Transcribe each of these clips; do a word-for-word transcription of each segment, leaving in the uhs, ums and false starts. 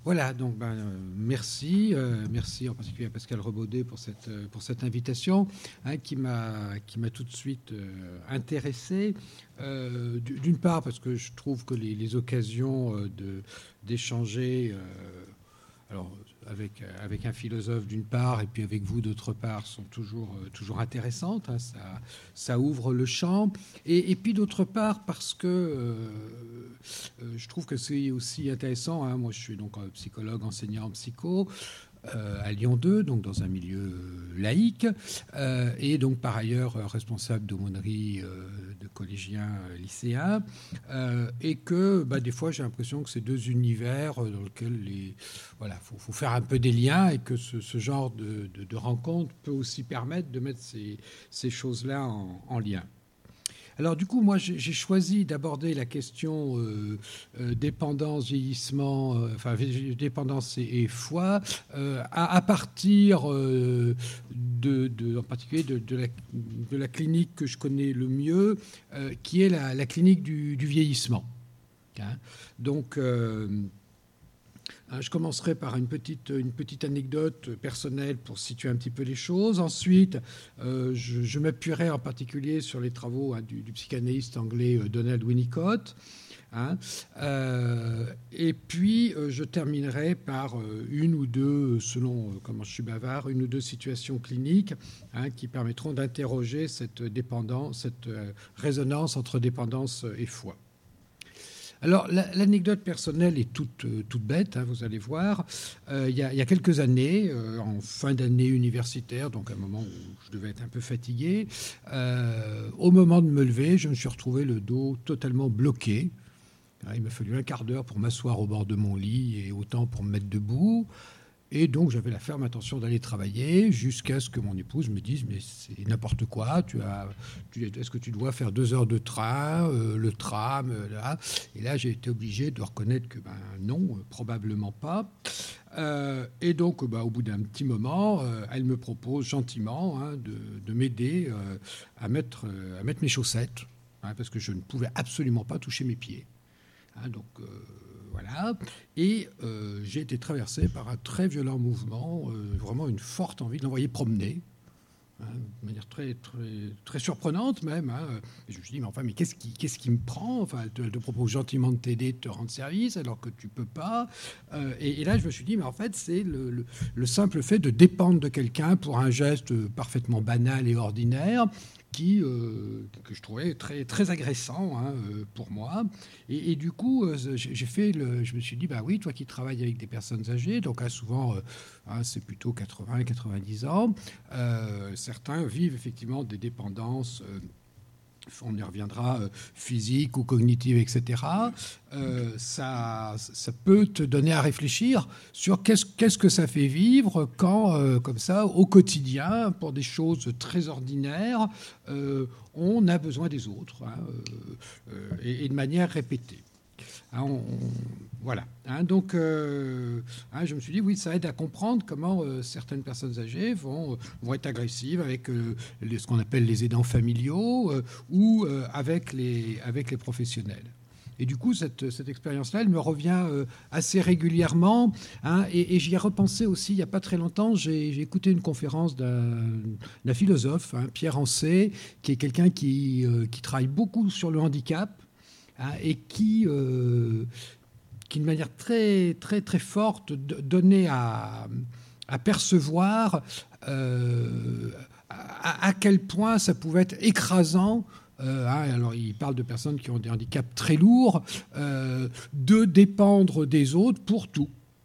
Voilà, donc ben, euh, merci, euh, merci en particulier à Pascal Rebaudet pour cette, euh, pour cette invitation hein, qui m'a qui m'a tout de suite euh, intéressé. Euh, d'une part parce que je trouve que les, les occasions euh, de d'échanger, euh, alors avec avec un philosophe d'une part et puis avec vous d'autre part sont toujours euh, toujours intéressantes. Hein, ça ça ouvre le champ et, et puis d'autre part parce que euh, euh, je trouve que c'est aussi intéressant. Hein. Moi, je suis donc psychologue, enseignant en psycho euh, à Lyon deux, donc dans un milieu euh, laïque, euh, et donc par ailleurs euh, responsable d'aumônerie euh, de collégiens euh, lycéens, euh, et que bah, des fois j'ai l'impression que c'est deux univers euh, dans lesquels les voilà, faut, faut faire un peu des liens et que ce, ce genre de, de, de rencontre peut aussi permettre de mettre ces, ces choses-là en, en lien. Alors du coup, moi, j'ai choisi d'aborder la question euh, euh, dépendance, vieillissement, euh, enfin dépendance et, et foi, euh, à, à, partir euh, de, de, en particulier de, de, la, de la clinique que je connais le mieux, euh, qui est la, la clinique du, du vieillissement. Hein. Donc euh, je commencerai par une petite, une petite anecdote personnelle pour situer un petit peu les choses. Ensuite, euh, je, je m'appuierai en particulier sur les travaux hein, du, du psychanalyste anglais euh, Donald Winnicott. Hein. Euh, et puis, euh, je terminerai par euh, une ou deux, selon euh, comment je suis bavard, une ou deux situations cliniques hein, qui permettront d'interroger cette dépendance, cette euh, résonance entre dépendance et foi. Alors, l'anecdote personnelle est toute, toute bête, hein, vous allez voir. Euh, il, y a, il y a quelques années, euh, en fin d'année universitaire, donc à un moment où je devais être un peu fatigué, euh, au moment de me lever, je me suis retrouvé le dos totalement bloqué. Il m'a fallu un quart d'heure pour m'asseoir au bord de mon lit et autant pour me mettre debout. Et donc, j'avais la ferme intention d'aller travailler jusqu'à ce que mon épouse me dise mais c'est n'importe quoi. Tu as, tu, est-ce que tu dois faire deux heures de train, euh, le tram, euh, là. Et là, j'ai été obligé de reconnaître que ben non, euh, probablement pas. Euh, et donc, bah, au bout d'un petit moment, euh, elle me propose gentiment hein, de, de m'aider euh, à mettre, euh, à mettre mes chaussettes, hein, parce que je ne pouvais absolument pas toucher mes pieds. Hein, donc euh, voilà. Et euh, j'ai été traversé par un très violent mouvement, euh, vraiment une forte envie de l'envoyer promener. Hein, de manière très, très, très surprenante même. Hein. Et je me suis dit, mais enfin, mais qu'est-ce qui, qu'est-ce qui me prend enfin, elle te, elle te propose gentiment de t'aider, de te rendre service, alors que tu peux pas. Euh, et, et là, je me suis dit, mais en fait, c'est le, le, le simple fait de dépendre de quelqu'un pour un geste parfaitement banal et ordinaire, qui, euh, que je trouvais très, très agressant hein, euh, pour moi. Et, et du coup, euh, j'ai fait le, je me suis dit, bah oui, toi qui travailles avec des personnes âgées, donc hein, souvent, euh, hein, c'est plutôt quatre-vingts quatre-vingt-dix ans, euh, certains vivent effectivement des dépendances euh, on y reviendra, euh, physique ou cognitive, et cetera, euh, ça, ça peut te donner à réfléchir sur qu'est-ce, qu'est-ce que ça fait vivre quand, euh, comme ça, au quotidien, pour des choses très ordinaires, euh, on a besoin des autres, hein, euh, euh, et, et de manière répétée. Hein, on, on, voilà. Hein, donc, euh, hein, je me suis dit, oui, ça aide à comprendre comment euh, certaines personnes âgées vont, vont être agressives avec euh, les, ce qu'on appelle les aidants familiaux euh, ou euh, avec, les, avec les professionnels. Et du coup, cette, cette expérience-là, elle me revient euh, assez régulièrement. Hein, et, et j'y ai repensé aussi il n'y a pas très longtemps. J'ai, j'ai écouté une conférence d'un, d'un philosophe, hein, Pierre Ancet, qui est quelqu'un qui, euh, qui travaille beaucoup sur le handicap. Hein, et qui, euh, qui, de manière très, très, très forte, donnait à, à percevoir euh, à, à quel point ça pouvait être écrasant. Euh, hein, alors, il parle de personnes qui ont des handicaps très lourds, euh, de dépendre des autres pour tout.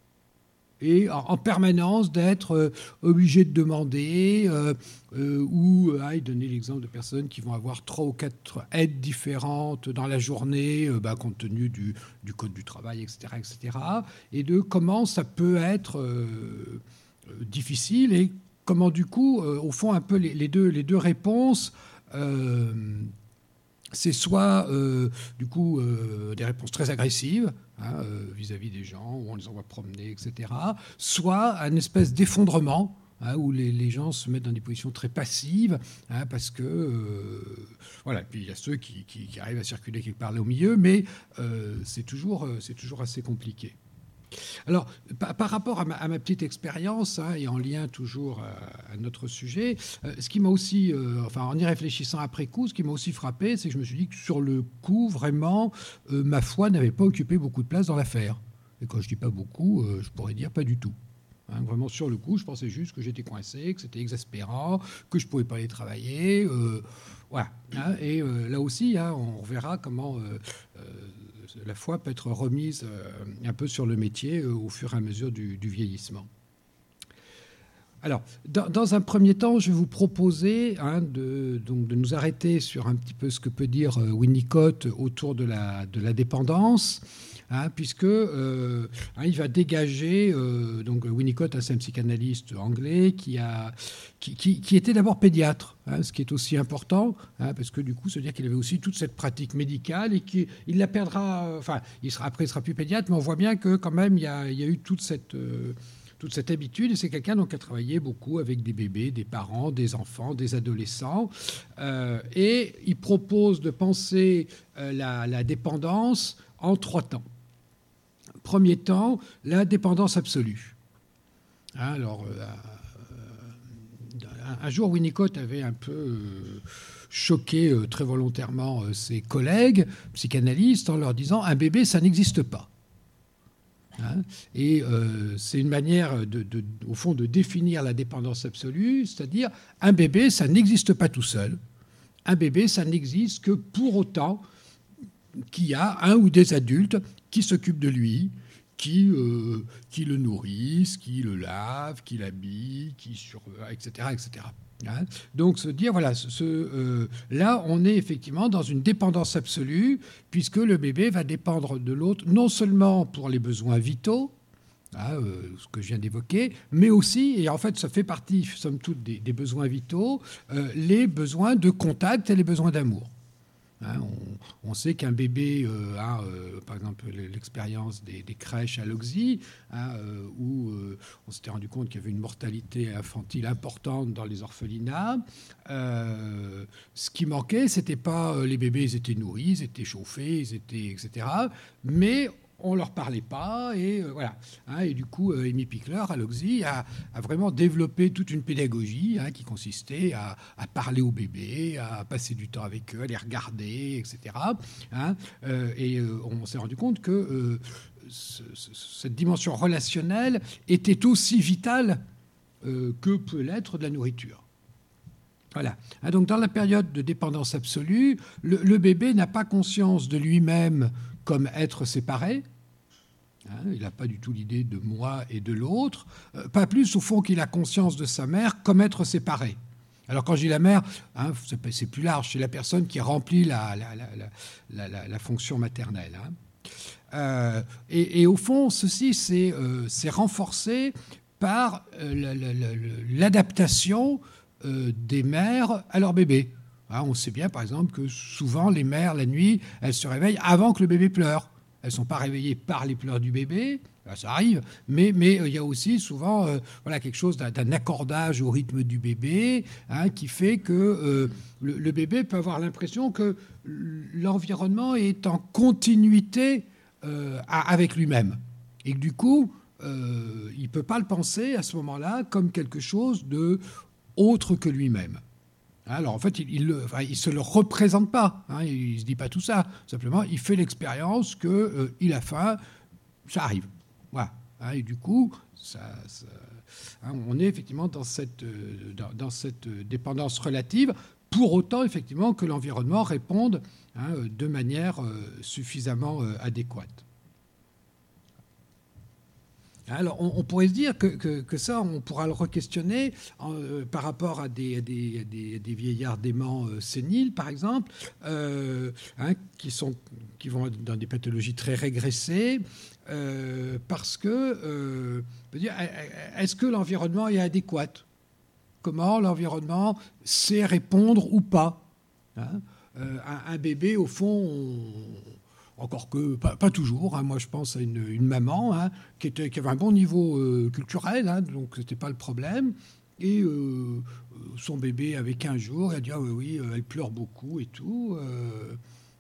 Et en permanence d'être euh, obligé de demander, euh, euh, ou ah, il donnait l'exemple de personnes qui vont avoir trois ou quatre aides différentes dans la journée, euh, bah, compte tenu du, du code du travail, et cetera, et cetera, et de comment ça peut être euh, difficile et comment du coup, euh, au fond, un peu les, les, deux, les deux réponses. Euh, c'est soit, euh, du coup, euh, des réponses très agressives hein, euh, vis-à-vis des gens, où on les envoie promener, et cetera, soit un espèce d'effondrement, hein, où les, les gens se mettent dans des positions très passives, hein, parce que... Euh, voilà, puis il y a ceux qui, qui, qui arrivent à circuler quelque part là au milieu, mais euh, c'est toujours, c'est toujours assez compliqué. Alors, par, par rapport à ma, à ma petite expérience, hein, et en lien toujours à, à notre sujet, euh, ce qui m'a aussi, euh, enfin, en y réfléchissant après coup, ce qui m'a aussi frappé, c'est que je me suis dit que sur le coup, vraiment, euh, ma foi n'avait pas occupé beaucoup de place dans l'affaire. Et quand je dis pas beaucoup, euh, je pourrais dire pas du tout. Hein, vraiment, sur le coup, je pensais juste que j'étais coincé, que c'était exaspérant, que je pouvais pas aller travailler. Euh, voilà. Hein, et euh, là aussi, hein, on verra comment euh, euh, la foi peut être remise euh, un peu sur le métier euh, au fur et à mesure du, du vieillissement. Alors, dans, dans, un premier temps, je vais vous proposer hein, de, donc, de nous arrêter sur un petit peu ce que peut dire euh, Winnicott autour de la, de la dépendance. Hein, puisque euh, hein, il va dégager euh, donc Winnicott, c'est un psychanalyste anglais qui a qui, qui, qui était d'abord pédiatre, hein, ce qui est aussi important, hein, parce que du coup, ça veut dire qu'il avait aussi toute cette pratique médicale et qu'il il la perdra. Enfin, il sera après, il sera plus pédiatre, mais on voit bien que quand même il y a, il y a eu toute cette euh, toute cette habitude, et c'est quelqu'un donc, qui a travaillé beaucoup avec des bébés, des parents, des enfants, des adolescents, euh, et il propose de penser euh, la, la dépendance en trois temps. Premier temps, la dépendance absolue. Hein, alors, euh, un, un jour, Winnicott avait un peu euh, choqué euh, très volontairement euh, ses collègues psychanalystes en leur disant « un bébé, ça n'existe pas ». Hein, et euh, c'est une manière, de, de, au fond, de définir la dépendance absolue, c'est-à-dire un bébé, ça n'existe pas tout seul. Un bébé, ça n'existe que pour autant qu'il y a un ou des adultes qui s'occupent de lui, qui, euh, qui le nourrissent, qui le lavent, qui l'habillent, qui sur, et cetera, et cetera. Hein, donc se dire, voilà, ce, euh, là, on est effectivement dans une dépendance absolue, puisque le bébé va dépendre de l'autre, non seulement pour les besoins vitaux, hein, euh, ce que je viens d'évoquer, mais aussi, et en fait, ça fait partie, somme toute, des, des besoins vitaux, euh, les besoins de contact et les besoins d'amour. Hein, on, on sait qu'un bébé euh, a, euh, par exemple, l'expérience des, des crèches à l'Oxy, hein, euh, où euh, on s'était rendu compte qu'il y avait une mortalité infantile importante dans les orphelinats. Euh, ce qui manquait, c'était pas euh, les bébés, ils étaient nourris, ils étaient chauffés, ils étaient, et cetera. Mais on ne leur parlait pas, et euh, voilà. Hein, et du coup, euh, Amy Pickler, à l'Oxy, a, a vraiment développé toute une pédagogie hein, qui consistait à, à parler aux bébés, à passer du temps avec eux, à les regarder, et cetera. Hein, euh, et euh, on s'est rendu compte que euh, ce, ce, cette dimension relationnelle était aussi vitale euh, que peut l'être de la nourriture. Voilà. Hein, donc, dans la période de dépendance absolue, le, le bébé n'a pas conscience de lui-même comme être séparé. Hein, il n'a pas du tout l'idée de moi et de l'autre. Euh, pas plus, au fond, qu'il a conscience de sa mère comme être séparé. Alors, quand je dis la mère, hein, c'est, c'est plus large. C'est la personne qui remplit la, la, la, la, la, la fonction maternelle. Hein. Euh, et, et au fond, ceci, c'est, euh, c'est renforcé par euh, la, la, la, l'adaptation euh, des mères à leur bébé. Hein, on sait bien, par exemple, que souvent, les mères, la nuit, elles se réveillent avant que le bébé pleure. Elles ne sont pas réveillées par les pleurs du bébé, là, ça arrive, mais il mais, euh, y a aussi souvent euh, voilà, quelque chose d'un, d'un accordage au rythme du bébé hein, qui fait que euh, le, le bébé peut avoir l'impression que l'environnement est en continuité euh, à, avec lui-même. Et que du coup, euh, il ne peut pas le penser à ce moment-là comme quelque chose de autre que lui-même. Alors, en fait, il ne enfin, se le représente pas. Hein, il ne se dit pas tout ça. Simplement, il fait l'expérience qu'il euh, a faim, ça arrive. Voilà. Hein, et du coup, ça, ça, hein, on est effectivement dans cette, euh, dans, dans cette dépendance relative, pour autant, effectivement, que l'environnement réponde hein, de manière euh, suffisamment euh, adéquate. Alors, on, on pourrait se dire que, que, que ça, on pourra le re-questionner en, euh, par rapport à des, à des, à des, à des vieillards déments euh, séniles, par exemple, euh, hein, qui, sont, qui vont dans des pathologies très régressées, euh, parce que, euh, dire, est-ce que l'environnement est adéquat ? Comment l'environnement sait répondre ou pas ? Hein, euh, un, un bébé, au fond, on, encore que, pas, pas toujours. Hein. Moi, je pense à une, une maman hein, qui, était, qui avait un bon niveau euh, culturel, hein, donc ce n'était pas le problème. Et euh, son bébé avait quinze jours, elle a dit « Ah oui, oui, elle pleure beaucoup et tout. Euh, »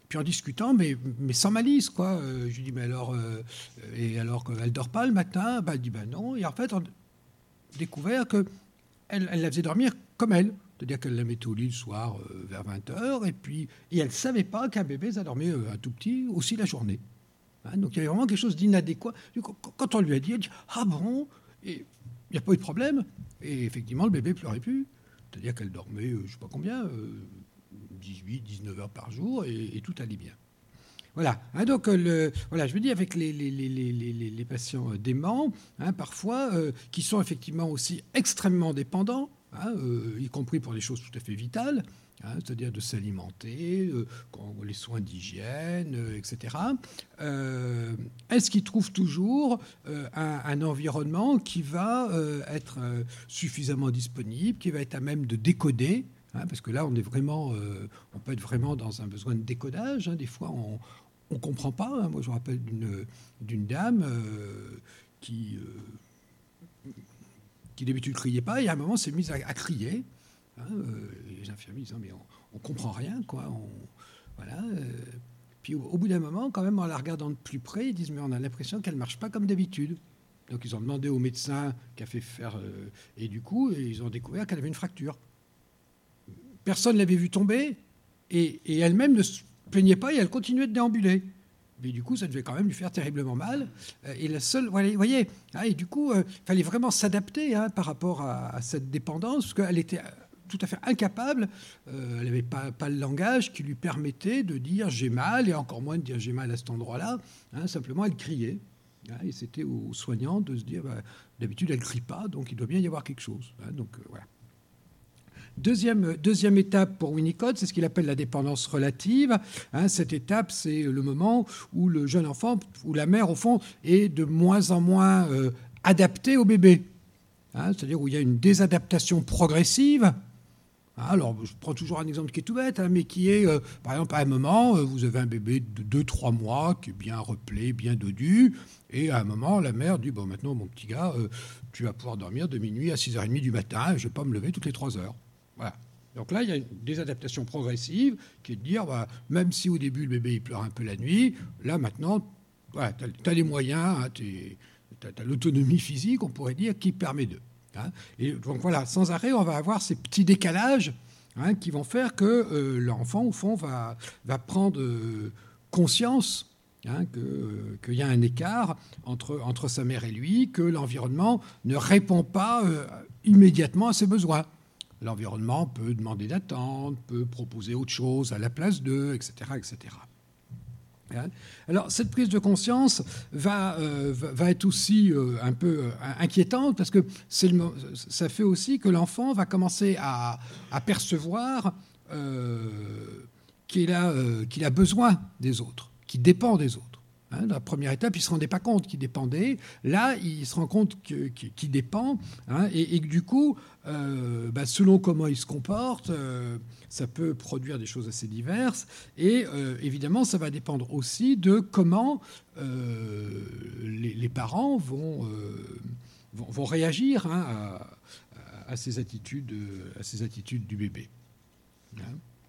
puis en discutant, mais, mais sans malice, quoi. Euh, je lui dis, mais alors, euh, et alors qu'elle dort pas le matin? Bah, elle dit, ben non. Et en fait, on a découvert que elle, elle la faisait dormir comme elle. C'est-à-dire qu'elle la mettait au lit le soir euh, vers vingt heures, et puis et elle ne savait pas qu'un bébé, ça dormait euh, un tout petit aussi la journée. Hein, donc il y avait vraiment quelque chose d'inadéquat. Quand on lui a dit, elle dit, ah bon? Et il n'y a pas eu de problème. Et effectivement, le bébé ne pleurait plus. C'est-à-dire qu'elle dormait, euh, je ne sais pas combien, euh, dix-huit, dix-neuf heures par jour, et, et tout allait bien. Voilà. Hein, donc, le, voilà, je veux dire, avec les, les, les, les, les, les patients déments, hein, parfois, euh, qui sont effectivement aussi extrêmement dépendants, hein, euh, y compris pour des choses tout à fait vitales, hein, c'est-à-dire de s'alimenter, euh, les soins d'hygiène, euh, et cetera. Euh, est-ce qu'ils trouvent toujours euh, un, un environnement qui va euh, être euh, suffisamment disponible, qui va être à même de décoder? Hein, parce que là, on est vraiment, euh, on peut être vraiment dans un besoin de décodage. Hein, des fois, on ne comprend pas. Hein. Moi, je me rappelle d'une, d'une dame euh, qui, euh, qui d'habitude ne criait pas, et à un moment s'est mise à, à crier. Hein, euh, et les infirmiers disent, mais on ne comprend rien, quoi. On, voilà. Euh, puis au, au bout d'un moment, quand même, en la regardant de plus près, ils disent, mais on a l'impression qu'elle ne marche pas comme d'habitude. Donc, ils ont demandé au médecin qui a fait faire... Euh, et du coup, ils ont découvert qu'elle avait une fracture. Personne ne l'avait vue tomber, et, et elle-même ne se plaignait pas, et elle continuait de déambuler. Mais du coup, ça devait quand même lui faire terriblement mal. Et la seule, vous voyez, et du coup, il euh, fallait vraiment s'adapter hein, par rapport à, à cette dépendance, parce qu'elle était tout à fait incapable, euh, elle n'avait pas, pas le langage qui lui permettait de dire j'ai mal, et encore moins de dire j'ai mal à cet endroit-là. Hein, simplement, elle criait. Hein, et c'était aux soignants de se dire, bah, d'habitude, elle ne crie pas, donc il doit bien y avoir quelque chose. Hein, donc euh, voilà. Deuxième, deuxième étape pour Winnicott, c'est ce qu'il appelle la dépendance relative. Hein, cette étape, c'est le moment où le jeune enfant, où la mère, au fond, est de moins en moins euh, adaptée au bébé. Hein, c'est-à-dire où il y a une désadaptation progressive. Hein, alors, je prends toujours un exemple qui est tout bête, hein, mais qui est, euh, par exemple, à un moment, euh, vous avez un bébé de deux trois mois qui est bien replé, bien dodu, et à un moment, la mère dit, bon, maintenant, mon petit gars, euh, tu vas pouvoir dormir de minuit à six heures trente du matin, et je ne vais pas me lever toutes les trois heures. Voilà. Donc là, il y a une désadaptation progressive qui est de dire, bah, même si au début le bébé il pleure un peu la nuit, là maintenant, voilà, tu as les moyens, hein, tu as l'autonomie physique, on pourrait dire, qui permet d'eux. Hein. Et donc voilà, sans arrêt, on va avoir ces petits décalages hein, qui vont faire que euh, l'enfant, au fond, va, va prendre euh, conscience hein, que, euh, qu'il y a un écart entre, entre sa mère et lui, que l'environnement ne répond pas euh, immédiatement à ses besoins. L'environnement peut demander d'attendre, peut proposer autre chose à la place d'eux, et cetera, et cetera. Alors, cette prise de conscience va, euh, va être aussi euh, un peu euh, inquiétante parce que c'est le, ça fait aussi que l'enfant va commencer à, à percevoir euh, qu'il a, euh, qu'il a besoin des autres, qu'il dépend des autres. Hein, dans la première étape, il ne se rendait pas compte qu'il dépendait. Là, il se rend compte que, qu'il dépend hein, et, et que du coup, euh, bah, selon comment il se comporte, euh, ça peut produire des choses assez diverses. Et euh, évidemment, ça va dépendre aussi de comment euh, les, les parents vont, euh, vont, vont réagir hein, à, à, ces attitudes, à ces attitudes du bébé. Hein.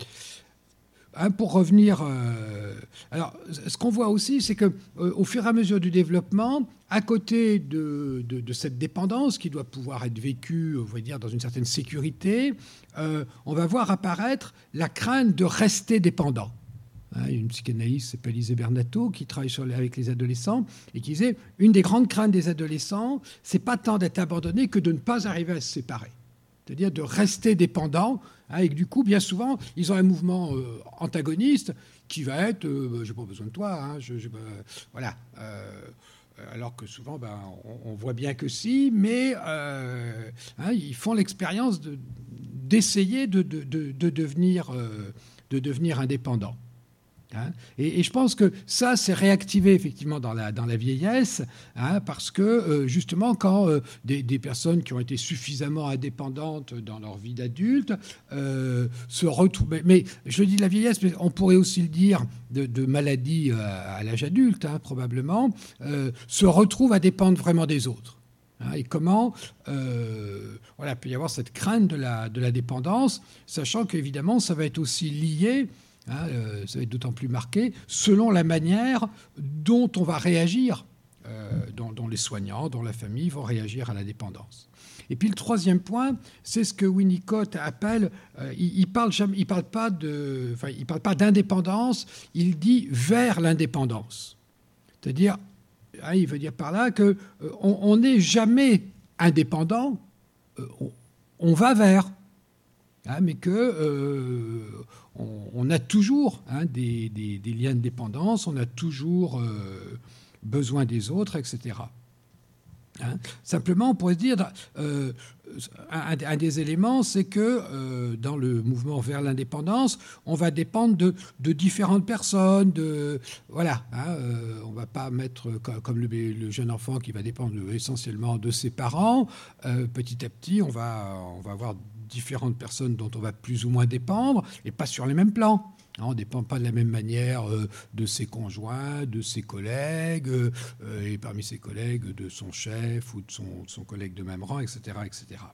Hein, pour revenir, euh, alors, ce qu'on voit aussi, c'est qu'au euh, fur et à mesure du développement, à côté de, de, de cette dépendance qui doit pouvoir être vécue, on va dire, dans une certaine sécurité, euh, on va voir apparaître la crainte de rester dépendant. Hein, il y a une psychanalyste qui s'appelle Lise Bernato qui travaille sur les, avec les adolescents et qui disait une des grandes craintes des adolescents, c'est pas tant d'être abandonné que de ne pas arriver à se séparer. C'est-à-dire de rester dépendant, hein, et que du coup, bien souvent, ils ont un mouvement euh, antagoniste qui va être euh, « j'ai pas besoin de toi hein, ». Je, je, euh, voilà. Euh, alors que souvent, ben, on, on voit bien que si, mais euh, hein, ils font l'expérience de, d'essayer de, de, de, de, devenir, euh, de devenir indépendants. Hein, et, et je pense que ça, c'est réactivé effectivement dans la, dans la vieillesse, hein, parce que euh, justement, quand euh, des, des personnes qui ont été suffisamment indépendantes dans leur vie d'adulte euh, se retrouvent. Mais, mais je dis la vieillesse, mais on pourrait aussi le dire de, de maladies à, à l'âge adulte, hein, probablement, euh, se retrouvent à dépendre vraiment des autres. Hein, et comment euh, voilà, il peut y avoir cette crainte de la, de la dépendance, sachant qu'évidemment, ça va être aussi lié Hein, euh, ça va être d'autant plus marqué selon la manière dont on va réagir, euh, dont, dont les soignants, dont la famille vont réagir à la dépendance. Et puis le troisième point, c'est ce que Winnicott appelle, euh, il, il parle jamais, il parle pas de, enfin, il parle pas d'indépendance, il dit vers l'indépendance. C'est-à-dire, hein, il veut dire par là que euh, on n'est jamais indépendant, euh, on, on va vers. Hein, mais que euh, on, on a toujours hein, des, des, des liens de dépendance, on a toujours euh, besoin des autres, et cetera. Hein. Simplement, on pourrait se dire, euh, un, un des éléments, c'est que euh, dans le mouvement vers l'indépendance, on va dépendre de, de différentes personnes. De, voilà, hein, euh, on ne va pas mettre comme, comme le, le jeune enfant qui va dépendre essentiellement de ses parents. Euh, petit à petit, on va, on va avoir différentes personnes dont on va plus ou moins dépendre, et pas sur les mêmes plans. On ne dépend pas de la même manière de ses conjoints, de ses collègues, et parmi ses collègues, de son chef ou de son, de son collègue de même rang, et cetera et cetera.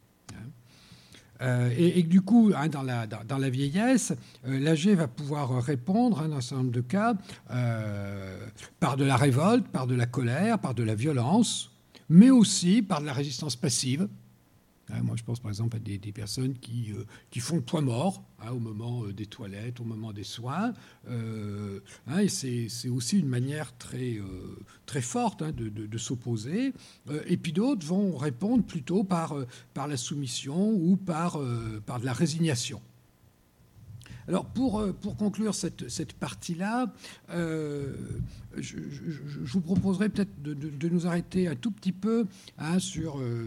Euh, et, et du coup, hein, dans, la, dans, dans la vieillesse, euh, l'âgé va pouvoir répondre, hein, dans un certain nombre de cas, euh, par de la révolte, par de la colère, par de la violence, mais aussi par de la résistance passive. Moi, je pense par exemple à des, des personnes qui, euh, qui font le poids mort hein, au moment euh, des toilettes, au moment des soins. Euh, hein, et c'est, c'est aussi une manière très, euh, très forte hein, de, de, de s'opposer. Euh, et puis d'autres vont répondre plutôt par, euh, par la soumission ou par, euh, par de la résignation. Alors, pour, pour conclure cette, cette partie-là, euh, je, je, je vous proposerais peut-être de, de, de nous arrêter un tout petit peu hein, sur euh,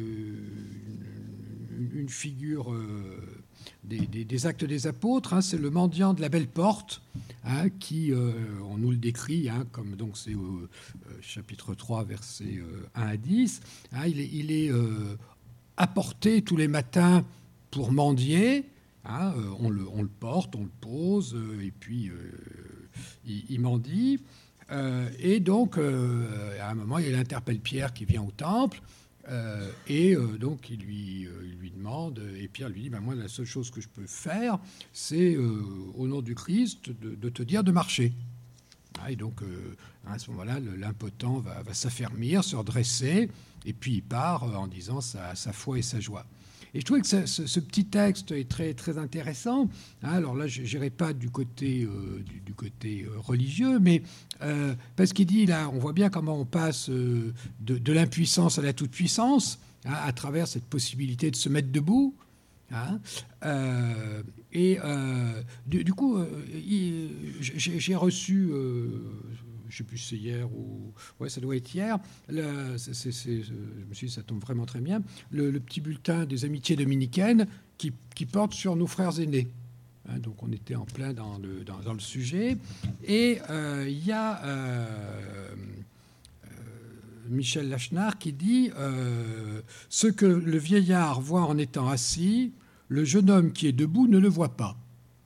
une, une figure euh, des, des, des Actes des Apôtres. Hein, c'est le mendiant de la Belle Porte, hein, qui, euh, on nous le décrit, hein, comme donc c'est au euh, chapitre trois, versets euh, un à dix. Hein, il est, il est euh, apporté tous les matins pour mendier. Hein, euh, on, le, on le porte, on le pose, euh, et puis euh, il, il mendie. Euh, et donc, euh, à un moment, il interpelle Pierre qui vient au temple, euh, et euh, donc il lui, euh, il lui demande, et Pierre lui dit, ben, moi, la seule chose que je peux faire, c'est, euh, au nom du Christ, de, de te dire de marcher. Ah, et donc, euh, à ce moment-là, l'impotent va, va s'affermir, se redresser, et puis il part en disant sa, sa foi et sa joie. Et je trouvais que ce, ce, ce petit texte est très, très intéressant. Alors là, je n'irai pas du côté, euh, du, du côté religieux, mais euh, parce qu'il dit, là, on voit bien comment on passe euh, de, de l'impuissance à la toute-puissance, hein, à travers cette possibilité de se mettre debout. Hein, euh, et euh, du, du coup, euh, j'ai, j'ai reçu... Euh, je ne sais plus si c'est hier ou... Ouais, ça doit être hier. Le, c'est, c'est, c'est, je me suis dit, ça tombe vraiment très bien. Le, le petit bulletin des amitiés dominicaines qui, qui porte sur nos frères aînés. Hein, donc, on était en plein dans le, dans, dans le sujet. Et il euh, y a euh, euh, Michel Lachenard qui dit euh, « Ce que le vieillard voit en étant assis, le jeune homme qui est debout ne le voit pas. »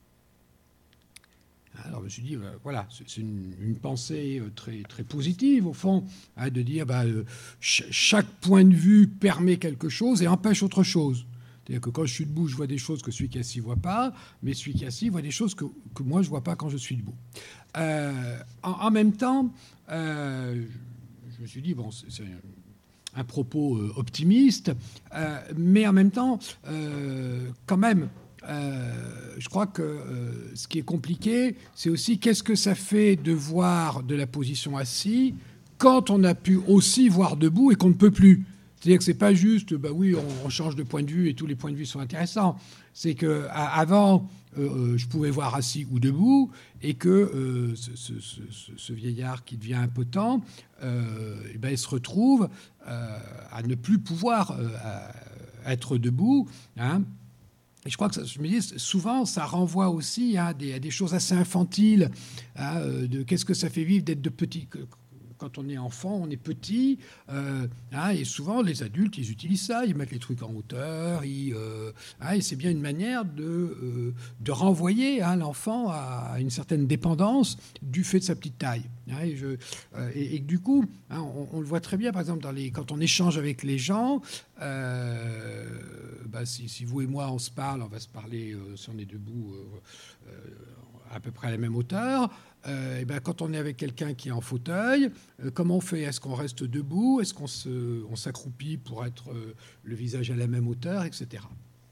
Alors, je me suis dit, voilà, c'est une, une pensée très, très positive, au fond, hein, de dire bah, euh, ch- chaque point de vue permet quelque chose et empêche autre chose. C'est-à-dire que quand je suis debout, je vois des choses que celui qui est assis ne voit pas, mais celui qui est assis voit des choses que, que moi, je ne vois pas quand je suis debout. Euh, en, en même temps, euh, je me suis dit, bon, c'est, c'est un propos euh, optimiste, euh, mais en même temps, euh, quand même, Euh, je crois que euh, ce qui est compliqué, c'est aussi qu'est-ce que ça fait de voir de la position assis quand on a pu aussi voir debout et qu'on ne peut plus. C'est-à-dire que c'est pas juste, bah oui, on, on change de point de vue et tous les points de vue sont intéressants. C'est que à, avant, euh, je pouvais voir assis ou debout, et que euh, ce, ce, ce, ce vieillard qui devient impotent, euh, et ben, il se retrouve euh, à ne plus pouvoir euh, à être debout. Hein. Et je crois que ça, je me dis, souvent, ça renvoie aussi à des, à des choses assez infantiles, hein, de qu'est-ce que ça fait vivre d'être de petit. Quand on est enfant, on est petit, euh, hein, et souvent les adultes, ils utilisent ça, ils mettent les trucs en hauteur, ils, euh, hein, et c'est bien une manière de, euh, de renvoyer hein, l'enfant à une certaine dépendance du fait de sa petite taille. Hein, et, je, euh, et, et du coup, hein, on, on le voit très bien, par exemple, dans les, quand on échange avec les gens, euh, bah, si, si vous et moi on se parle, on va se parler, euh, si on est debout, euh, euh, à peu près à la même hauteur. Euh, et ben, quand on est avec quelqu'un qui est en fauteuil, euh, comment on fait? Est-ce qu'on reste debout? Est-ce qu'on se, on s'accroupit pour être euh, le visage à la même hauteur, et cetera.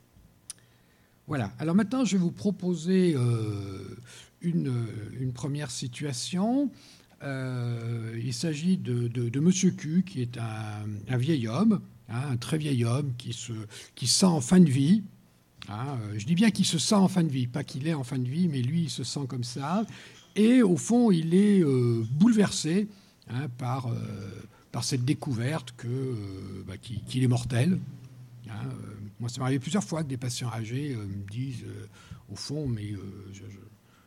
Voilà. Alors maintenant, je vais vous proposer euh, une, une première situation. Euh, il s'agit de, de, de Monsieur Q, qui est un, un vieil homme, hein, un très vieil homme qui se, qui se sent en fin de vie. Hein, je dis bien qu'il se sent en fin de vie, pas qu'il est en fin de vie, mais lui, il se sent comme ça. Et au fond, il est euh, bouleversé hein, par, euh, par cette découverte que, euh, bah, qu'il, qu'il est mortel. Hein, euh, moi, ça m'est arrivé plusieurs fois que des patients âgés euh, me disent, euh, au fond, mais euh, je, je,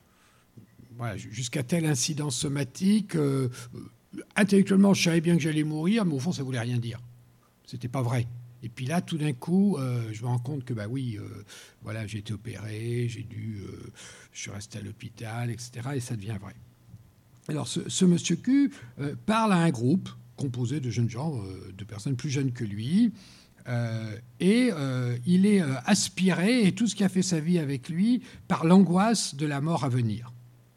voilà, jusqu'à tel incident somatique, euh, intellectuellement, je savais bien que j'allais mourir, mais au fond, ça ne voulait rien dire. Ce n'était pas vrai. Et puis là, tout d'un coup, euh, je me rends compte que, bah oui, euh, voilà, j'ai été opéré, j'ai dû, euh, je suis resté à l'hôpital, et cetera. Et ça devient vrai. Alors, ce, ce monsieur Q euh, parle à un groupe composé de jeunes gens, euh, de personnes plus jeunes que lui, euh, et euh, il est euh, aspiré, et tout ce qui a fait sa vie avec lui, par l'angoisse de la mort à venir.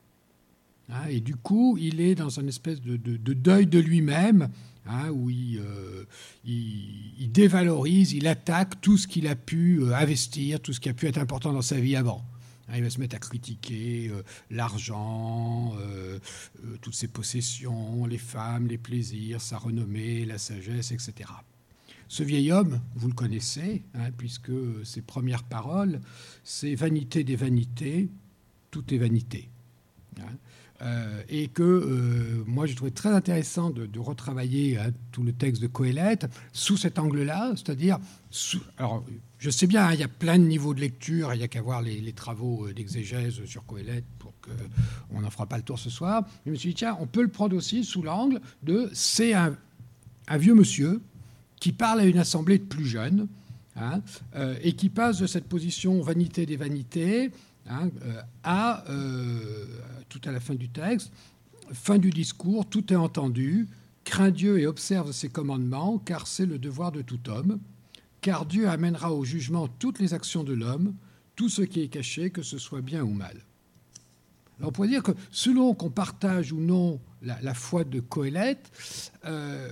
Hein, et du coup, il est dans une espèce de, de, de deuil de lui-même, hein, où il, euh, il, il dévalorise, il attaque tout ce qu'il a pu euh, investir, tout ce qui a pu être important dans sa vie avant. Hein, il va se mettre à critiquer euh, l'argent, euh, euh, toutes ses possessions, les femmes, les plaisirs, sa renommée, la sagesse, et cetera. Ce vieil homme, vous le connaissez, hein, puisque ses premières paroles, c'est « vanité des vanités, tout est vanité hein ». Euh, et que euh, moi j'ai trouvé très intéressant de, de retravailler hein, tout le texte de Coëlette sous cet angle-là, c'est-à-dire, sous, alors je sais bien, hein, il y a plein de niveaux de lecture, il n'y a qu'à voir les, les travaux d'exégèse sur Coëlette pour qu'on n'en fera pas le tour ce soir, mais je me suis dit, tiens, on peut le prendre aussi sous l'angle de, c'est un, un vieux monsieur qui parle à une assemblée de plus jeunes, hein, euh, et qui passe de cette position vanité des vanités, Hein, euh, à, euh, tout à la fin du texte, fin du discours, tout est entendu, crains Dieu et observe ses commandements, car c'est le devoir de tout homme, car Dieu amènera au jugement toutes les actions de l'homme, tout ce qui est caché, que ce soit bien ou mal. Alors on pourrait dire que selon qu'on partage ou non la, la foi de Coëlette, euh,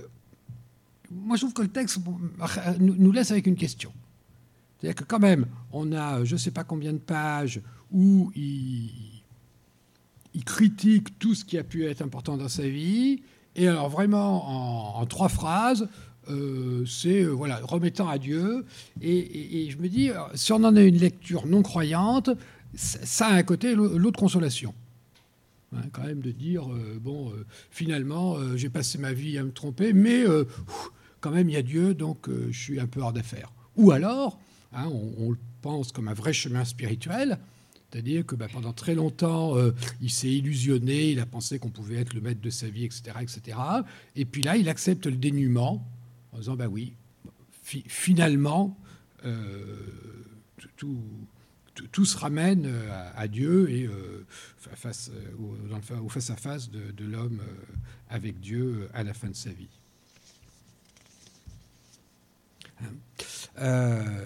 moi je trouve que le texte nous laisse avec une question. C'est-à-dire que quand même, on a je ne sais pas combien de pages où il, il critique tout ce qui a pu être important dans sa vie, et alors vraiment en, en trois phrases, euh, c'est euh, voilà, remettant à Dieu, et, et, et je me dis, si on en a une lecture non croyante, ça a un côté l'autre consolation. Hein, quand même de dire, euh, bon, euh, finalement, euh, j'ai passé ma vie à me tromper, mais euh, quand même, il y a Dieu, donc euh, je suis un peu hors d'affaire. Ou alors, hein, on, on le pense comme un vrai chemin spirituel, c'est-à-dire que bah, pendant très longtemps, euh, il s'est illusionné, il a pensé qu'on pouvait être le maître de sa vie, et cetera, et cetera. Et puis là, il accepte le dénuement en disant, bah oui, fi- finalement, euh, tout, tout, tout se ramène à, à Dieu et euh, face, au, dans le, au face-à-face de, de l'homme euh, avec Dieu à la fin de sa vie. Hein. Euh,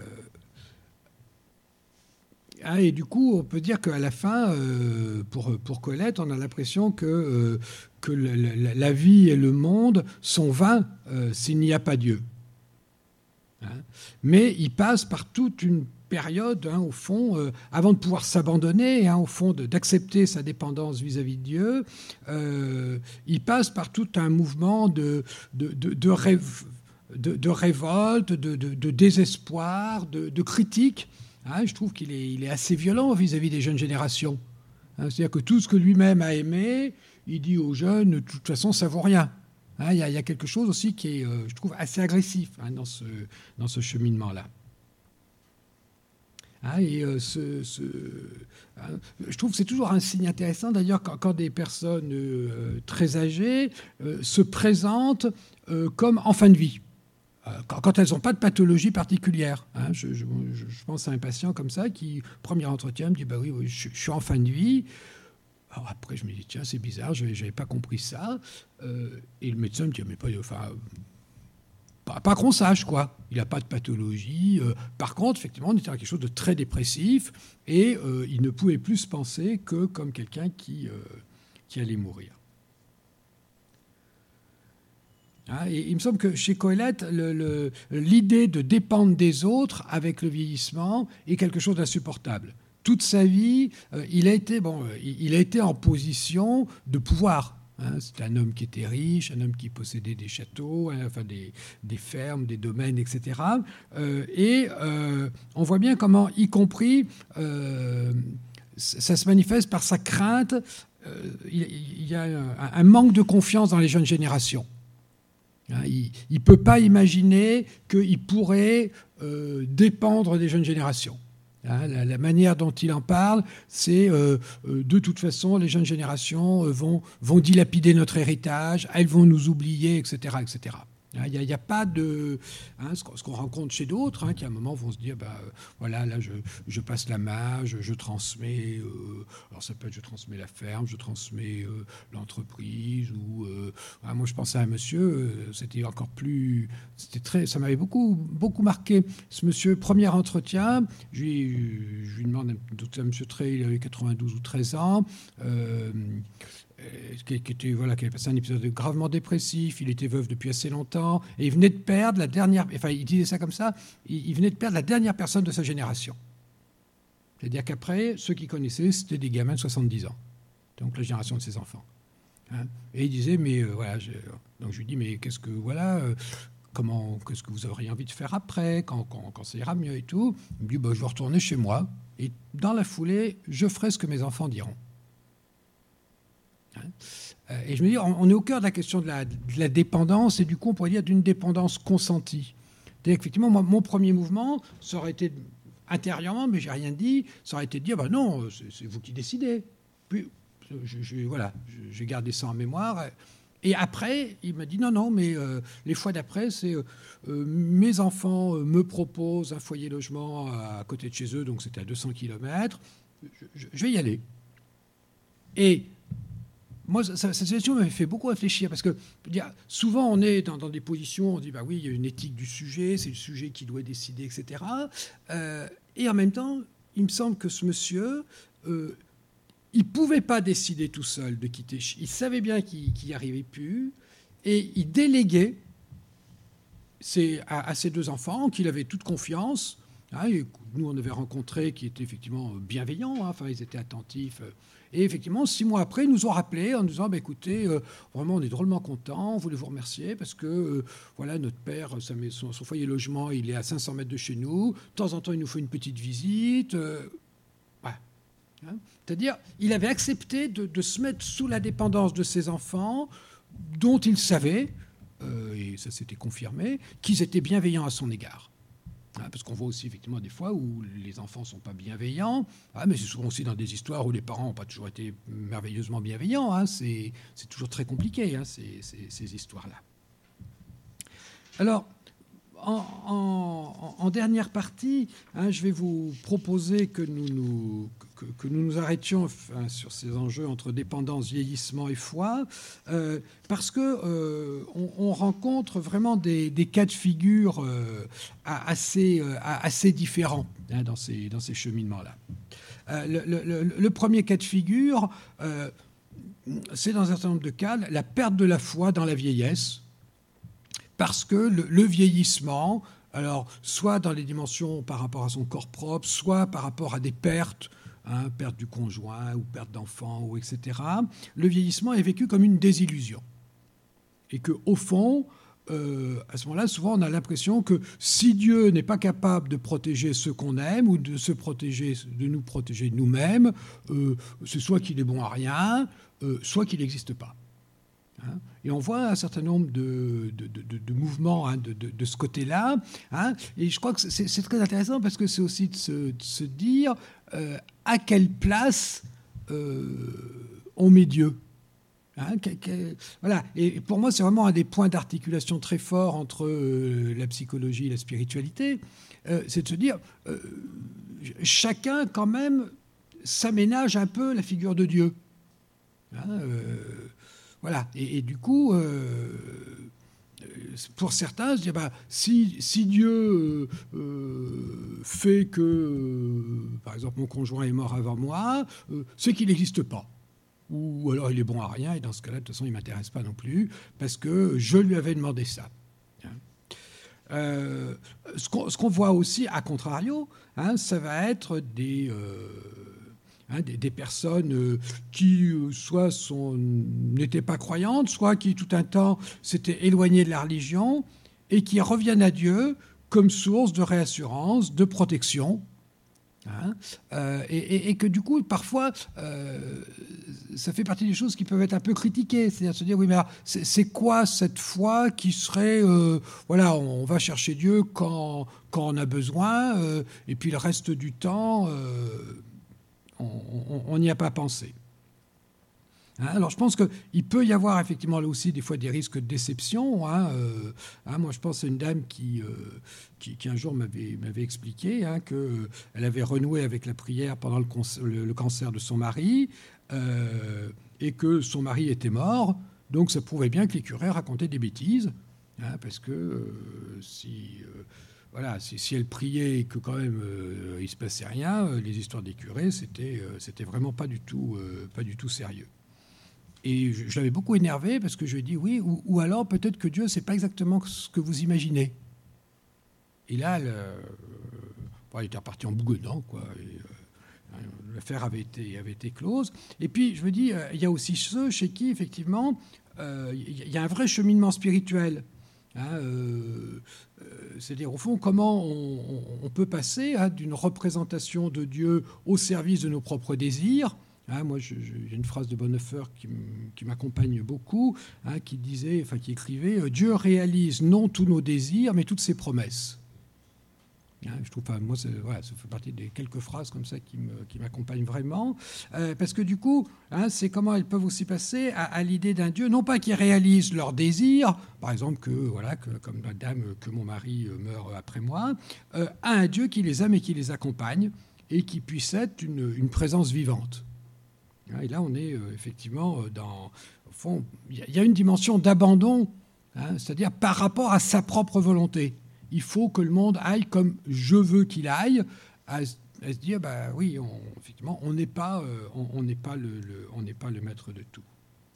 Ah, et du coup, on peut dire qu'à la fin, euh, pour, pour Colette, on a l'impression que, euh, que la, la, la vie et le monde sont vains euh, s'il n'y a pas Dieu. Hein. Mais il passe par toute une période, hein, au fond, euh, avant de pouvoir s'abandonner, hein, au fond, de, d'accepter sa dépendance vis-à-vis de Dieu, euh, il passe par tout un mouvement de, de, de, de, rêve, de, de révolte, de, de, de désespoir, de, de critique. Hein, je trouve qu'il est, il est assez violent vis-à-vis des jeunes générations. Hein, c'est-à-dire que tout ce que lui-même a aimé, il dit aux jeunes, de toute façon, ça vaut rien. Hein, il y a, il y a quelque chose aussi qui est, euh, je trouve, assez agressif hein, dans ce, dans ce cheminement-là. Hein, et euh, ce, ce, hein, je trouve que c'est toujours un signe intéressant, d'ailleurs, quand, quand des personnes euh, très âgées euh, se présentent euh, comme en fin de vie. Quand elles n'ont pas de pathologie particulière. Hein. Je, je, je pense à un patient comme ça qui, premier entretien, me dit bah oui, oui je, je suis en fin de vie. Alors après, je me dis tiens, c'est bizarre, je n'avais pas compris ça. Euh, et le médecin me dit mais pas, enfin, pas, pas qu'on sache quoi. il n'a pas de pathologie. Euh, par contre, effectivement, on était dans quelque chose de très dépressif et euh, il ne pouvait plus se penser que comme quelqu'un qui, euh, qui allait mourir. Hein, et il me semble que chez Coëlette, le, le, l'idée de dépendre des autres avec le vieillissement est quelque chose d'insupportable. Toute sa vie, euh, il, a été, bon, il a été en position de pouvoir. Hein, c'est un homme qui était riche, un homme qui possédait des châteaux, hein, enfin des, des fermes, des domaines, et cetera. Euh, et euh, on voit bien comment, y compris, euh, ça se manifeste par sa crainte. Euh, il, il y a un, un manque de confiance dans les jeunes générations. Il ne peut pas imaginer qu'il pourrait euh, dépendre des jeunes générations. Hein, la, la manière dont il en parle, c'est euh, euh, de toute façon, les jeunes générations euh, vont, vont dilapider notre héritage, elles vont nous oublier, et cetera, et cetera. Il n'y a, a pas de... Hein, ce qu'on rencontre chez d'autres, hein, qui à un moment vont se dire, bah, euh, voilà, là, je, je passe la main, je, je transmets... Euh, alors ça peut être, je transmets la ferme, je transmets euh, l'entreprise, ou... Euh, ah, moi, je pensais à un monsieur, euh, c'était encore plus... C'était très, ça m'avait beaucoup, beaucoup marqué. Ce monsieur, premier entretien, je lui, je lui demande, un monsieur Trey, il avait quatre-vingt-douze ou treize ans... Euh, Qui, qui, était, voilà, qui avait passé un épisode gravement dépressif, il était veuf depuis assez longtemps, et il venait de perdre la dernière, enfin il disait ça comme ça, il, il venait de perdre la dernière personne de sa génération. C'est-à-dire qu'après, ceux qu'il connaissait, c'était des gamins de soixante-dix ans, donc la génération de ses enfants. Hein, et il disait, mais euh, voilà, je, donc je lui dis, mais qu'est-ce que, voilà, euh, comment, qu'est-ce que vous auriez envie de faire après, quand, quand, quand ça ira mieux et tout. Il me dit, bah, je vais retourner chez moi, et dans la foulée, je ferai ce que mes enfants diront. Et je me dis, on est au cœur de la question de la, de la dépendance, et du coup, on pourrait dire d'une dépendance consentie. C'est-à-dire qu'effectivement, moi, mon premier mouvement, ça aurait été intérieurement, mais j'ai rien dit, ça aurait été de dire, bah non, c'est, c'est vous qui décidez. Puis, je, je, voilà, je, j'ai gardé ça en mémoire. Et après, il m'a dit, non, non, mais euh, les fois d'après, c'est euh, mes enfants me proposent un foyer logement à côté de chez eux, donc c'était à deux cents kilomètres, je, je, je vais y aller. Et moi, cette situation m'avait fait beaucoup réfléchir parce que souvent on est dans, dans des positions, on dit bah oui, il y a une éthique du sujet, c'est le sujet qui doit décider, et cetera. Euh, et en même temps, il me semble que ce monsieur, euh, il ne pouvait pas décider tout seul de quitter. Il savait bien qu'il n'y arrivait plus et il déléguait ses, à, à ses deux enfants, qu'il avait toute confiance. Hein, et nous, on avait rencontré qui étaient effectivement bienveillants, hein, enfin, ils étaient attentifs. Et effectivement, six mois après, ils nous ont rappelé en nous disant bah, écoutez, euh, vraiment, on est drôlement contents, on voulait vous remercier parce que euh, voilà, notre père, ça met son, son foyer logement, il est à cinq cents mètres de chez nous. De temps en temps, il nous fait une petite visite. Euh, voilà. Hein, c'est-à-dire, il avait accepté de, de se mettre sous la dépendance de ses enfants, dont il savait, euh, et ça s'était confirmé, qu'ils étaient bienveillants à son égard. Parce qu'on voit aussi effectivement des fois où les enfants ne sont pas bienveillants, ah, mais c'est souvent aussi dans des histoires où les parents n'ont pas toujours été merveilleusement bienveillants. Hein, c'est, c'est toujours très compliqué, hein, ces, ces, ces histoires-là. Alors, en, en, en dernière partie, hein, je vais vous proposer que nous nous, que, que nous, nous arrêtions enfin, sur ces enjeux entre dépendance, vieillissement et foi, euh, parce qu'on euh, on rencontre vraiment des, des cas de figure euh, assez, euh, assez différents hein, dans ces, dans ces cheminements-là. Euh, le, le, le premier cas de figure, euh, c'est dans un certain nombre de cas la perte de la foi dans la vieillesse, parce que le, le vieillissement, alors soit dans les dimensions par rapport à son corps propre, soit par rapport à des pertes, hein, perte du conjoint ou perte d'enfant, ou et cetera, le vieillissement est vécu comme une désillusion. Et qu'au fond, euh, à ce moment-là, souvent on a l'impression que si Dieu n'est pas capable de protéger ceux qu'on aime ou de se protéger, de nous protéger nous-mêmes, euh, c'est soit qu'il est bon à rien, euh, soit qu'il n'existe pas. Hein, et on voit un certain nombre de, de, de, de mouvements hein, de, de, de ce côté-là. Hein, et je crois que c'est, c'est très intéressant parce que c'est aussi de se, de se dire euh, à quelle place euh, on met Dieu. Hein, que, que, voilà. Et pour moi, c'est vraiment un des points d'articulation très forts entre euh, la psychologie et la spiritualité. Euh, c'est de se dire, euh, chacun quand même s'aménage un peu la figure de Dieu. Hein, euh, Voilà. Et, et du coup, euh, pour certains, se dire, bah, si, si Dieu euh, euh, fait que, euh, par exemple, mon conjoint est mort avant moi, euh, c'est qu'il n'existe pas. Ou alors il est bon à rien, et dans ce cas-là, de toute façon, il ne m'intéresse pas non plus, parce que je lui avais demandé ça. Euh, ce qu'on ce qu'on voit aussi, à contrario, hein, ça va être des... Euh, Hein, des, des personnes euh, qui euh, soit n'étaient pas croyantes, soit qui tout un temps s'étaient éloignées de la religion et qui reviennent à Dieu comme source de réassurance, de protection. Hein, euh, et, et, et que du coup, parfois, euh, ça fait partie des choses qui peuvent être un peu critiquées. C'est-à-dire se dire, oui, mais c'est quoi cette foi qui serait, euh, voilà, on va chercher Dieu quand, quand on a besoin, euh, et puis le reste du temps... Euh, on n'y a pas pensé. Hein, alors je pense qu'il peut y avoir effectivement là aussi des fois des risques de déception. Hein, euh, hein, moi je pense à une dame qui, euh, qui, qui un jour m'avait expliqué hein, qu'elle avait renoué avec la prière pendant le, le, le cancer de son mari euh, et que son mari était mort. Donc ça prouvait bien que les curés racontaient des bêtises. Hein, parce que euh, si... Euh, Voilà, si, si elle priait et que quand même euh, il ne se passait rien, euh, les histoires des curés, c'était euh, c'était vraiment pas du tout, euh, pas du tout sérieux. Et je, je l'avais beaucoup énervé parce que je lui ai dit oui, ou, ou alors peut-être que Dieu, c'est pas exactement ce que vous imaginez. Et là, elle, euh, bon, elle était repartie en bougonnant, quoi. Euh, l'affaire avait été, avait été close. Et puis, je me dis, euh, il y a aussi ceux chez qui, effectivement, euh, il y a un vrai cheminement spirituel. Hein, euh, euh, c'est-à-dire, au fond, comment on, on, on peut passer hein, d'une représentation de Dieu au service de nos propres désirs. Hein, moi, je, je, il y a une phrase de Bonhoeffer qui m'accompagne beaucoup, hein, qui disait, enfin, qui écrivait « Dieu réalise non tous nos désirs, mais toutes ses promesses ». Hein, je trouve, enfin, moi, voilà, ça fait partie des quelques phrases comme ça qui m'accompagnent qui vraiment. Euh, parce que du coup, hein, c'est comment elles peuvent aussi passer à, à l'idée d'un Dieu, non pas qui réalise leurs désirs, par exemple, que, voilà, que, comme la dame, que mon mari meurt après moi, euh, à un Dieu qui les aime et qui les accompagne et qui puisse être une, une présence vivante. Hein, et là, on est euh, effectivement dans... Au fond, il y, y a une dimension d'abandon, hein, c'est-à-dire par rapport à sa propre volonté. Il faut que le monde aille comme je veux qu'il aille, à, à se dire, bah oui, on, effectivement, on n'est pas, euh, on n'est pas le, le, on n'est pas le maître de tout.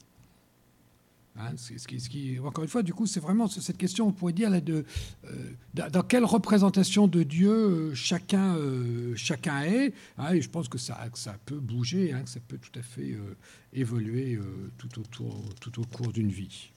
Hein, ce qui, ce qui, encore une fois, du coup, c'est vraiment cette question, on pourrait dire, là, de, euh, dans quelle représentation de Dieu euh, chacun, euh, chacun est. Hein, et je pense que ça, que ça peut bouger, hein, que ça peut tout à fait euh, évoluer euh, tout, autour, tout au cours d'une vie.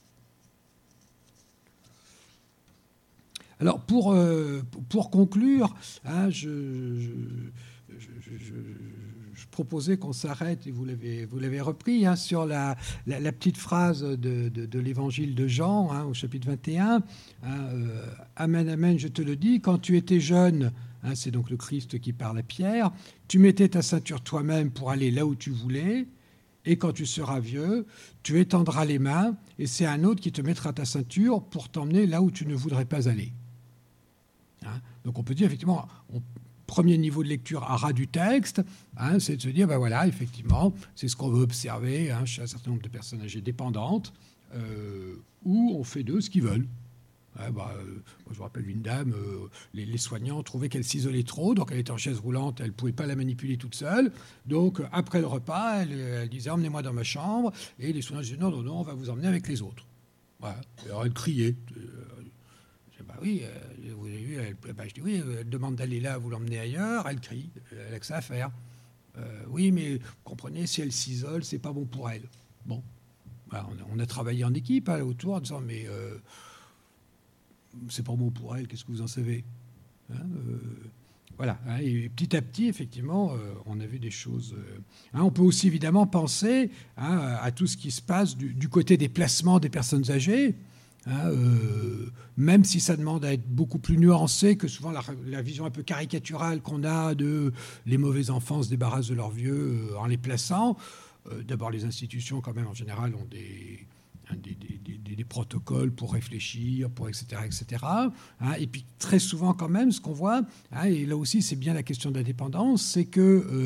Alors, pour, euh, pour conclure, hein, je, je, je, je, je proposais qu'on s'arrête, et vous l'avez, vous l'avez repris, hein, sur la, la, la petite phrase de, de, de l'évangile de Jean, hein, au chapitre vingt et un. Hein, euh, Amen, amen, je te le dis, quand tu étais jeune, hein, c'est donc le Christ qui parle à Pierre, tu mettais ta ceinture toi-même pour aller là où tu voulais, et quand tu seras vieux, tu étendras les mains, et c'est un autre qui te mettra ta ceinture pour t'emmener là où tu ne voudrais pas aller. Hein, donc on peut dire effectivement, on, premier niveau de lecture à ras du texte, hein, c'est de se dire, ben voilà, effectivement, c'est ce qu'on veut observer hein, chez un certain nombre de personnes âgées dépendantes, euh, où on fait d'eux ce qu'ils veulent. Hein, bah, euh, moi, je me rappelle une dame, euh, les, les soignants trouvaient qu'elle s'isolait trop, donc elle était en chaise roulante, elle ne pouvait pas la manipuler toute seule. Donc après le repas, elle, elle disait, emmenez-moi dans ma chambre, et les soignants disaient, non, non, non, on va vous emmener avec les autres. Voilà. Alors elle criait. Bah oui, euh, vous avez vu, elle, bah, je dis oui, elle demande d'aller là, vous l'emmenez ailleurs, elle crie, elle n'a que ça à faire. Euh, oui, mais vous comprenez, si elle s'isole, c'est pas bon pour elle. Bon, voilà, on, a, on a travaillé en équipe hein, autour en disant, mais euh, c'est pas bon pour elle, qu'est-ce que vous en savez hein, euh, Voilà, hein, et petit à petit, effectivement, euh, on a vu des choses. Euh, hein, on peut aussi évidemment penser hein, à tout ce qui se passe du, du côté des placements des personnes âgées. Hein, euh, même si ça demande à être beaucoup plus nuancé que souvent la, la vision un peu caricaturale qu'on a de les mauvais enfants se débarrassent de leurs vieux euh, en les plaçant. Euh, D'abord, les institutions, quand même, en général, ont des, hein, des, des, des, des protocoles pour réfléchir, pour et cetera, et cetera. Hein, et puis, très souvent, quand même, ce qu'on voit, hein, et là aussi, c'est bien la question de la dépendance, c'est que euh,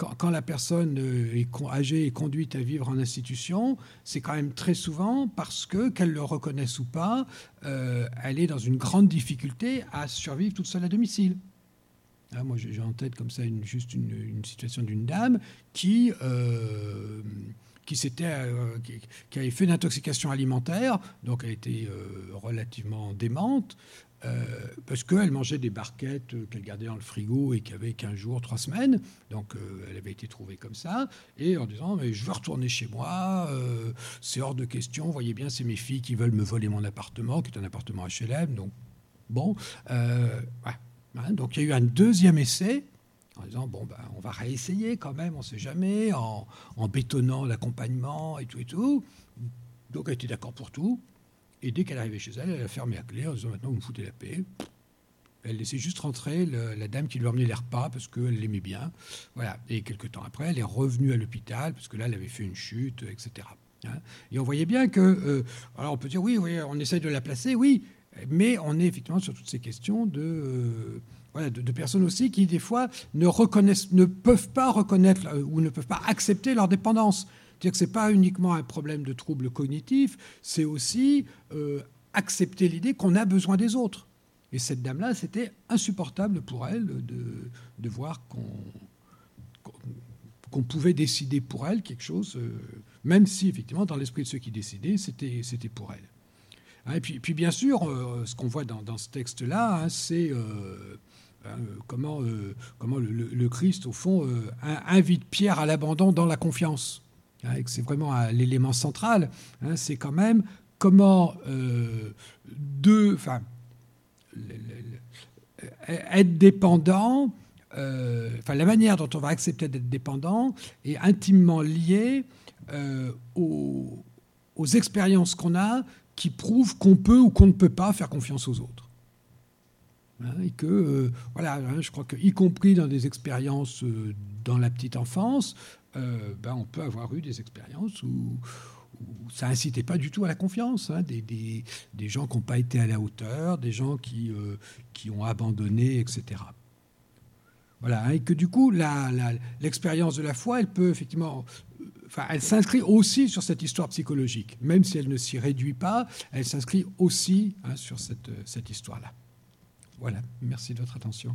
quand, quand la personne est âgée et conduite à vivre en institution, c'est quand même très souvent parce que, qu'elle le reconnaisse ou pas, euh, elle est dans une grande difficulté à survivre toute seule à domicile. Hein, moi, j'ai en tête comme ça une, juste une, une situation d'une dame qui... Euh, qui, s'était, euh, qui, qui avait fait une intoxication alimentaire, donc elle était euh, relativement démente, euh, parce qu'elle mangeait des barquettes qu'elle gardait dans le frigo et qui avaient quinze jours, trois semaines. Donc euh, elle avait été trouvée comme ça, et en disant mais je veux retourner chez moi, euh, c'est hors de question, vous voyez bien, c'est mes filles qui veulent me voler mon appartement, qui est un appartement H L M, donc bon, euh, ouais. Hein, donc il y a eu un deuxième essai, en disant, bon, ben, on va réessayer quand même, on ne sait jamais, en, en bétonnant l'accompagnement et tout et tout. Donc, elle était d'accord pour tout. Et dès qu'elle arrivait chez elle, elle a fermé la clé en disant, maintenant, vous me foutez la paix. Elle laissait juste rentrer le, la dame qui lui emmenait les repas parce qu'elle l'aimait bien. Voilà. Et quelques temps après, elle est revenue à l'hôpital parce que là, elle avait fait une chute, et cetera. Hein, et on voyait bien que... Euh, alors, on peut dire, oui, oui, on essaye de la placer, oui. Mais on est effectivement sur toutes ces questions de... Euh, Voilà, de, de personnes aussi qui, des fois, ne, reconnaissent, ne peuvent pas reconnaître euh, ou ne peuvent pas accepter leur dépendance. C'est-à-dire que ce n'est pas uniquement un problème de trouble cognitif, c'est aussi euh, accepter l'idée qu'on a besoin des autres. Et cette dame-là, c'était insupportable pour elle de, de voir qu'on, qu'on, qu'on pouvait décider pour elle quelque chose, euh, même si, effectivement, dans l'esprit de ceux qui décidaient, c'était, c'était pour elle. Hein, et puis, puis, bien sûr, euh, ce qu'on voit dans, dans ce texte-là, hein, c'est... Euh, Euh, comment, euh, comment le, le, le Christ, au fond, euh, invite Pierre à l'abandon dans la confiance. Hein, et que c'est vraiment euh, l'élément central. Hein, c'est quand même comment euh, deux, enfin, le, le, être dépendant, euh, enfin, la manière dont on va accepter d'être dépendant est intimement liée euh, aux, aux expériences qu'on a qui prouvent qu'on peut ou qu'on ne peut pas faire confiance aux autres. Et que, euh, voilà, hein, je crois qu'y compris dans des expériences euh, dans la petite enfance, euh, ben, on peut avoir eu des expériences où, où ça n'incitait pas du tout à la confiance. Hein, des, des, des gens qui n'ont pas été à la hauteur, des gens qui, euh, qui ont abandonné, et cetera. Voilà, hein, et que du coup, la, la, l'expérience de la foi, elle peut effectivement... Enfin, elle s'inscrit aussi sur cette histoire psychologique. Même si elle ne s'y réduit pas, elle s'inscrit aussi hein, sur cette, cette histoire-là. Voilà, merci de votre attention.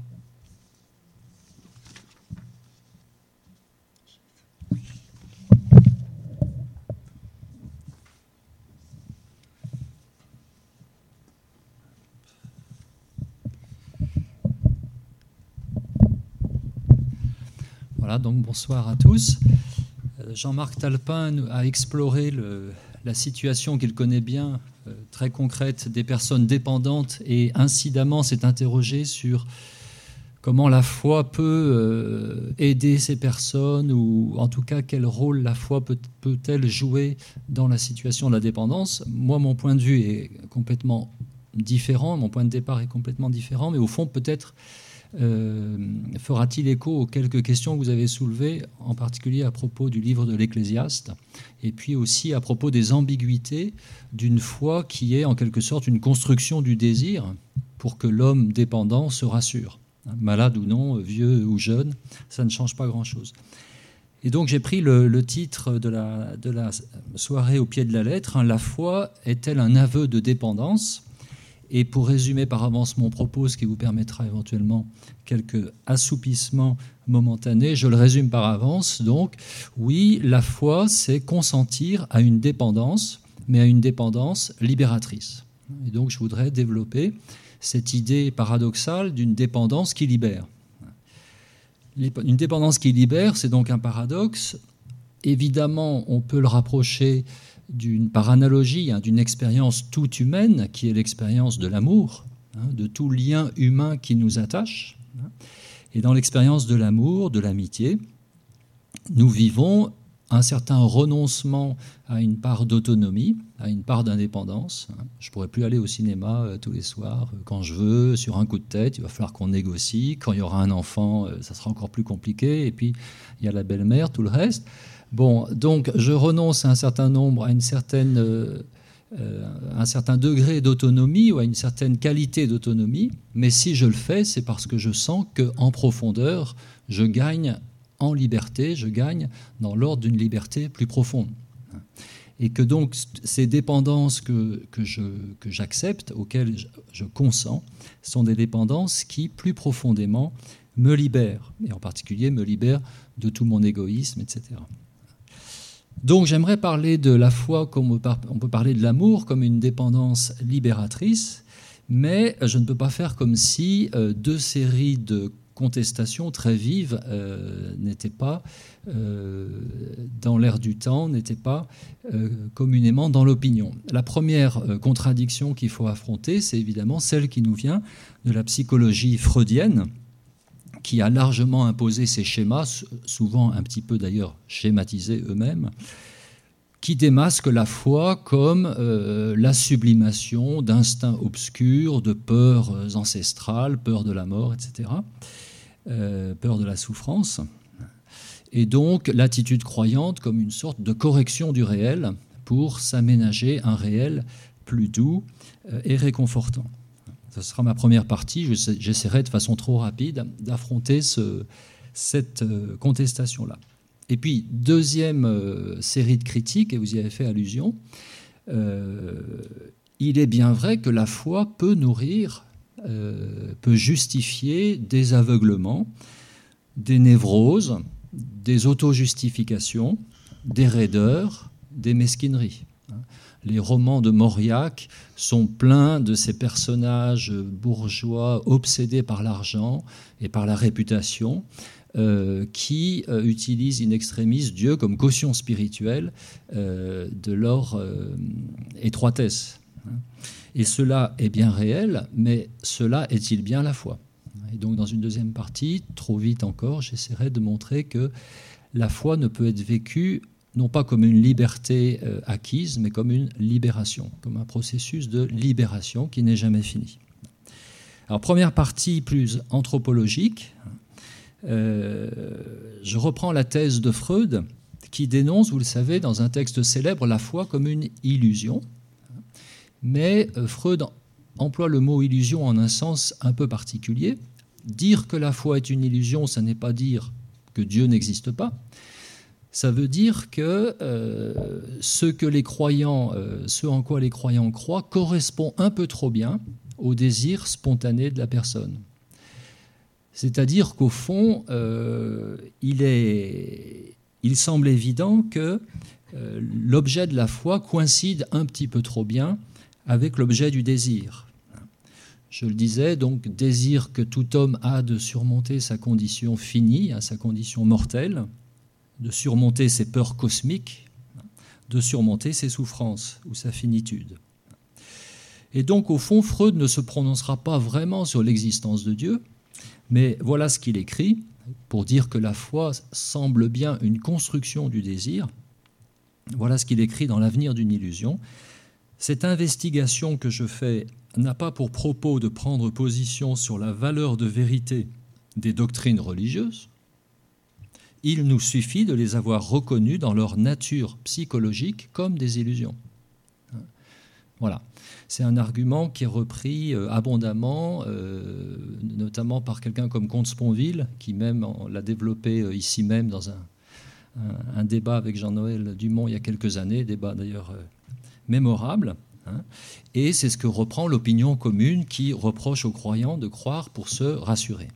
Voilà, donc bonsoir à tous. Jean-Marc Talpin a exploré le, la situation qu'il connaît bien, euh, très concrète, des personnes dépendantes, et incidemment s'est interrogé sur comment la foi peut euh, aider ces personnes, ou en tout cas quel rôle la foi peut, peut-elle jouer dans la situation de la dépendance. Moi, mon point de vue est complètement différent, mon point de départ est complètement différent, mais au fond, peut-être Euh, fera-t-il écho aux quelques questions que vous avez soulevées, en particulier à propos du livre de l'Ecclésiaste, et puis aussi à propos des ambiguïtés d'une foi qui est en quelque sorte une construction du désir pour que l'homme dépendant se rassure. Malade ou non, vieux ou jeune, ça ne change pas grand-chose. Et donc j'ai pris le, le titre de la, de la soirée au pied de la lettre, hein, La foi est-elle un aveu de dépendance ? Et pour résumer par avance mon propos, ce qui vous permettra éventuellement quelques assoupissements momentanés, je le résume par avance. Donc, oui, la foi, c'est consentir à une dépendance, mais à une dépendance libératrice. Et donc, je voudrais développer cette idée paradoxale d'une dépendance qui libère. Une dépendance qui libère, c'est donc un paradoxe. Évidemment, on peut le rapprocher d'une, par analogie, hein, d'une expérience toute humaine, qui est l'expérience de l'amour, hein, de tout lien humain qui nous attache. Hein. Et dans l'expérience de l'amour, de l'amitié, nous vivons un certain renoncement à une part d'autonomie, à une part d'indépendance. Hein. Je ne pourrais plus aller au cinéma euh, tous les soirs euh, quand je veux, sur un coup de tête. Il va falloir qu'on négocie. Quand il y aura un enfant, euh, ça sera encore plus compliqué. Et puis, il y a la belle-mère, tout le reste. Bon, donc je renonce à un certain nombre, à une certaine, euh, euh, un certain degré d'autonomie ou à une certaine qualité d'autonomie, mais si je le fais, c'est parce que je sens qu'en profondeur, je gagne en liberté, je gagne dans l'ordre d'une liberté plus profonde. Et que donc ces dépendances que, que, je, que j'accepte, auxquelles je, je consens, sont des dépendances qui, plus profondément, me libèrent, et en particulier me libèrent de tout mon égoïsme, et cetera. Donc j'aimerais parler de la foi, comme on peut parler de l'amour, comme une dépendance libératrice, mais je ne peux pas faire comme si euh, deux séries de contestations très vives euh, n'étaient pas euh, dans l'air du temps, n'étaient pas euh, communément dans l'opinion. La première euh, contradiction qu'il faut affronter, c'est évidemment celle qui nous vient de la psychologie freudienne, qui a largement imposé ces schémas, souvent un petit peu d'ailleurs schématisés eux-mêmes, qui démasquent la foi comme euh, la sublimation d'instincts obscurs, de peurs ancestrales, peur de la mort, et cetera, euh, peur de la souffrance, et donc l'attitude croyante comme une sorte de correction du réel pour s'aménager un réel plus doux euh, et réconfortant. Ce sera ma première partie. J'essaierai de façon trop rapide d'affronter ce, cette contestation-là. Et puis, deuxième euh, série de critiques, et vous y avez fait allusion, euh, il est bien vrai que la foi peut nourrir, euh, peut justifier des aveuglements, des névroses, des auto-justifications, des raideurs, des mesquineries. Les romans de Mauriac sont pleins de ces personnages bourgeois obsédés par l'argent et par la réputation euh, qui euh, utilisent in extremis Dieu comme caution spirituelle euh, de leur euh, étroitesse. Et cela est bien réel, mais cela est-il bien la foi ? Et donc dans une deuxième partie, trop vite encore, j'essaierai de montrer que la foi ne peut être vécue non pas comme une liberté euh, acquise, mais comme une libération, comme un processus de libération qui n'est jamais fini. Alors, première partie plus anthropologique, euh, je reprends la thèse de Freud, qui dénonce, vous le savez, dans un texte célèbre, la foi comme une illusion. Mais euh, Freud emploie le mot illusion en un sens un peu particulier. Dire que la foi est une illusion, ça n'est pas dire que Dieu n'existe pas. Ça veut dire que euh, ce que les croyants, euh, ce en quoi les croyants croient, correspond un peu trop bien au désir spontané de la personne. C'est-à-dire qu'au fond, euh, il, est, il semble évident que euh, l'objet de la foi coïncide un petit peu trop bien avec l'objet du désir. Je le disais, donc, désir que tout homme a de surmonter sa condition finie, hein, sa condition mortelle, de surmonter ses peurs cosmiques, de surmonter ses souffrances ou sa finitude. Et donc, au fond, Freud ne se prononcera pas vraiment sur l'existence de Dieu, mais voilà ce qu'il écrit pour dire que la foi semble bien une construction du désir. Voilà ce qu'il écrit dans L'Avenir d'une illusion. Cette investigation que je fais n'a pas pour propos de prendre position sur la valeur de vérité des doctrines religieuses. Il nous suffit de les avoir reconnues dans leur nature psychologique comme des illusions. Voilà. C'est un argument qui est repris abondamment, euh, notamment par quelqu'un comme Comte Sponville, qui même l'a développé ici même dans un, un, un débat avec Jean-Noël Dumont il y a quelques années, débat d'ailleurs euh, mémorable. Hein. Et c'est ce que reprend l'opinion commune qui reproche aux croyants de croire pour se rassurer.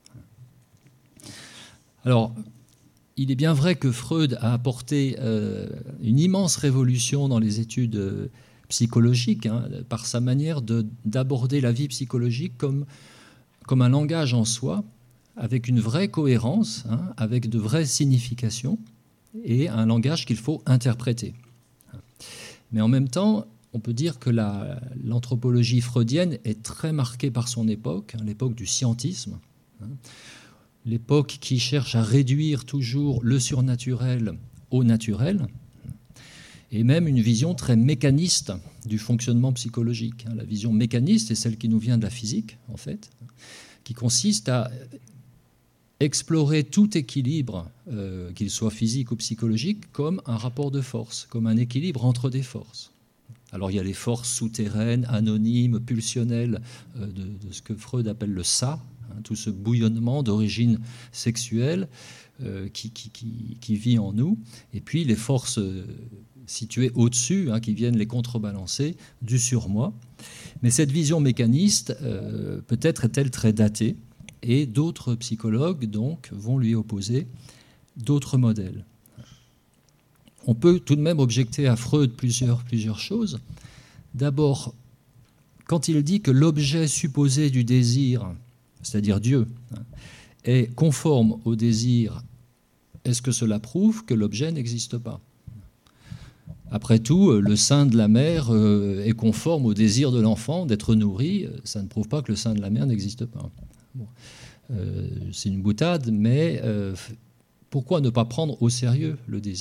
Alors, il est bien vrai que Freud a apporté euh, une immense révolution dans les études euh, psychologiques, hein, par sa manière de, d'aborder la vie psychologique comme, comme un langage en soi, avec une vraie cohérence, hein, avec de vraies significations, et un langage qu'il faut interpréter. Mais en même temps, on peut dire que la, l'anthropologie freudienne est très marquée par son époque, hein, l'époque du scientisme, hein, l'époque qui cherche à réduire toujours le surnaturel au naturel, et même une vision très mécaniste du fonctionnement psychologique. La vision mécaniste est celle qui nous vient de la physique, en fait, qui consiste à explorer tout équilibre, euh, qu'il soit physique ou psychologique, comme un rapport de force, comme un équilibre entre des forces. Alors il y a les forces souterraines, anonymes, pulsionnelles, euh, de, de ce que Freud appelle le ça, hein, tout ce bouillonnement d'origine sexuelle euh, qui, qui, qui, qui vit en nous, et puis les forces euh, situées au-dessus, hein, qui viennent les contrebalancer du surmoi. Mais cette vision mécaniste, euh, peut-être est-elle très datée, et d'autres psychologues donc vont lui opposer d'autres modèles. On peut tout de même objecter à Freud plusieurs, plusieurs choses. D'abord, quand il dit que l'objet supposé du désir, c'est-à-dire Dieu, est conforme au désir, est-ce que cela prouve que l'objet n'existe pas ? Après tout, le sein de la mère est conforme au désir de l'enfant d'être nourri. Ça ne prouve pas que le sein de la mère n'existe pas. Bon. Euh, c'est une boutade, mais euh, pourquoi ne pas prendre au sérieux le désir ?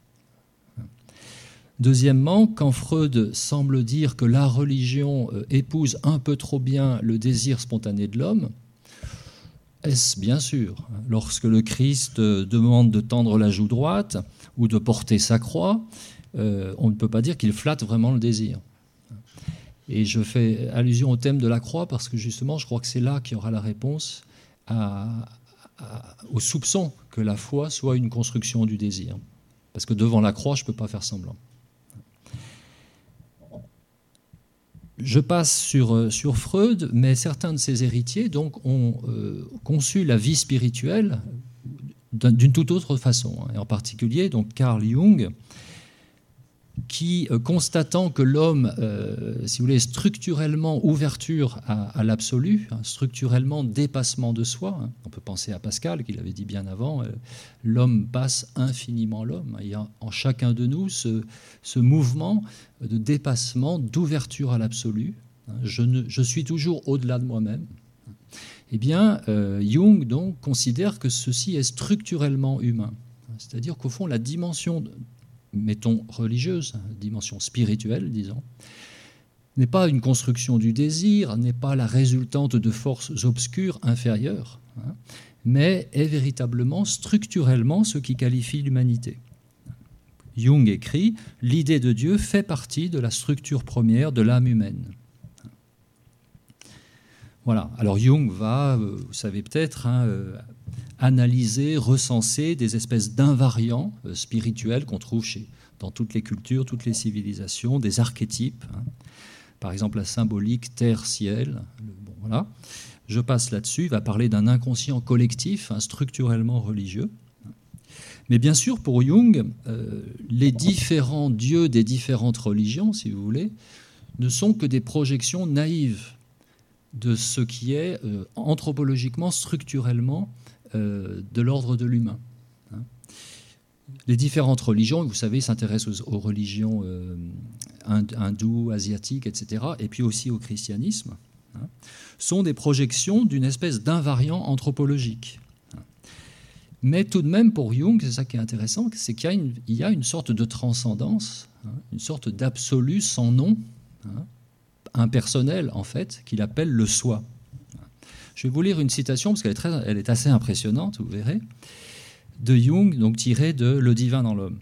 Deuxièmement, quand Freud semble dire que la religion euh, épouse un peu trop bien le désir spontané de l'homme, est-ce bien sûr, lorsque le Christ demande de tendre la joue droite ou de porter sa croix, euh, on ne peut pas dire qu'il flatte vraiment le désir. Et je fais allusion au thème de la croix parce que justement, je crois que c'est là qu'il y aura la réponse à, à, au soupçon que la foi soit une construction du désir. Parce que devant la croix, je ne peux pas faire semblant. Je passe sur, sur Freud, mais certains de ses héritiers donc, ont euh, conçu la vie spirituelle d'une toute autre façon. Et en particulier, donc, Carl Jung, qui, euh, constatant que l'homme, euh, si vous voulez, structurellement ouverture à, à l'absolu, hein, structurellement dépassement de soi, hein, on peut penser à Pascal, qui l'avait dit bien avant, euh, l'homme passe infiniment l'homme. Il y a en chacun de nous ce, ce mouvement de dépassement, d'ouverture à l'absolu. Hein, je, ne, je suis toujours au-delà de moi-même. Eh bien, euh, Jung donc, considère que ceci est structurellement humain. C'est-à-dire qu'au fond, la dimension de, mettons religieuse, dimension spirituelle, disons, n'est pas une construction du désir, n'est pas la résultante de forces obscures inférieures, hein, mais est véritablement structurellement ce qui qualifie l'humanité. Jung écrit « L'idée de Dieu fait partie de la structure première de l'âme humaine ». Voilà. Alors Jung va, vous savez peut-être, hein, euh, analyser, recenser des espèces d'invariants euh, spirituels qu'on trouve chez, dans toutes les cultures, toutes les civilisations, des archétypes. Hein. Par exemple, la symbolique terre-ciel. Bon, voilà. Je passe là-dessus. Il va parler d'un inconscient collectif, hein, structurellement religieux. Mais bien sûr, pour Jung, euh, les différents dieux des différentes religions, si vous voulez, ne sont que des projections naïves de ce qui est euh, anthropologiquement, structurellement euh, de l'ordre de l'humain. Hein. Les différentes religions, vous savez, s'intéressent aux, aux religions euh, hindoues, asiatiques, et cetera, et puis aussi au christianisme, hein, sont des projections d'une espèce d'invariant anthropologique. Hein. Mais tout de même, pour Jung, c'est ça qui est intéressant, c'est qu'il y a une, il y a une sorte de transcendance, hein, une sorte d'absolu sans nom, hein, impersonnel, en fait, qu'il appelle le soi. Je vais vous lire une citation, parce qu'elle est, très, elle est assez impressionnante, vous verrez, de Jung, donc tirée de Le divin dans l'homme.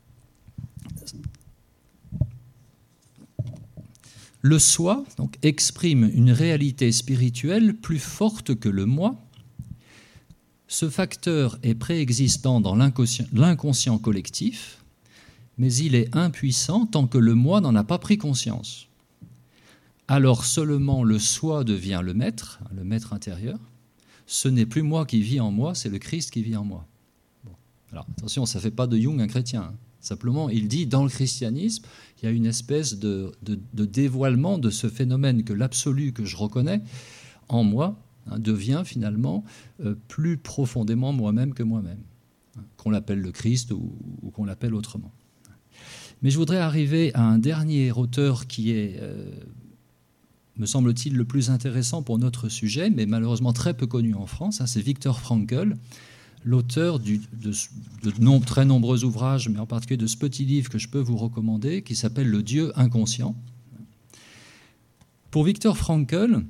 Le soi donc, exprime une réalité spirituelle plus forte que le moi. Ce facteur est préexistant dans l'inconscient, l'inconscient collectif, mais il est impuissant tant que le moi n'en a pas pris conscience. Alors seulement le soi devient le maître, le maître intérieur. Ce n'est plus moi qui vis en moi, c'est le Christ qui vit en moi. Bon. Alors attention, ça ne fait pas de Jung un chrétien. Hein. Simplement, il dit, dans le christianisme, il y a une espèce de, de, de dévoilement de ce phénomène que l'absolu que je reconnais en moi, hein, devient finalement euh, plus profondément moi-même que moi-même. Hein, qu'on l'appelle le Christ ou, ou qu'on l'appelle autrement. Mais je voudrais arriver à un dernier auteur qui est... Euh, me semble-t-il, le plus intéressant pour notre sujet, mais malheureusement très peu connu en France, hein, c'est Viktor Frankl, l'auteur du, de, de nom, très nombreux ouvrages, mais en particulier de ce petit livre que je peux vous recommander, qui s'appelle « Le Dieu inconscient ». Pour Viktor Frankl,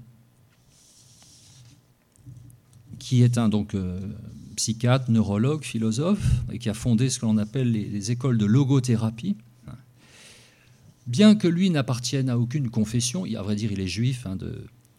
qui est un donc, euh, psychiatre, neurologue, philosophe, et qui a fondé ce que l'on appelle les, les écoles de logothérapie, bien que lui n'appartienne à aucune confession, à vrai dire il est juif, hein, de,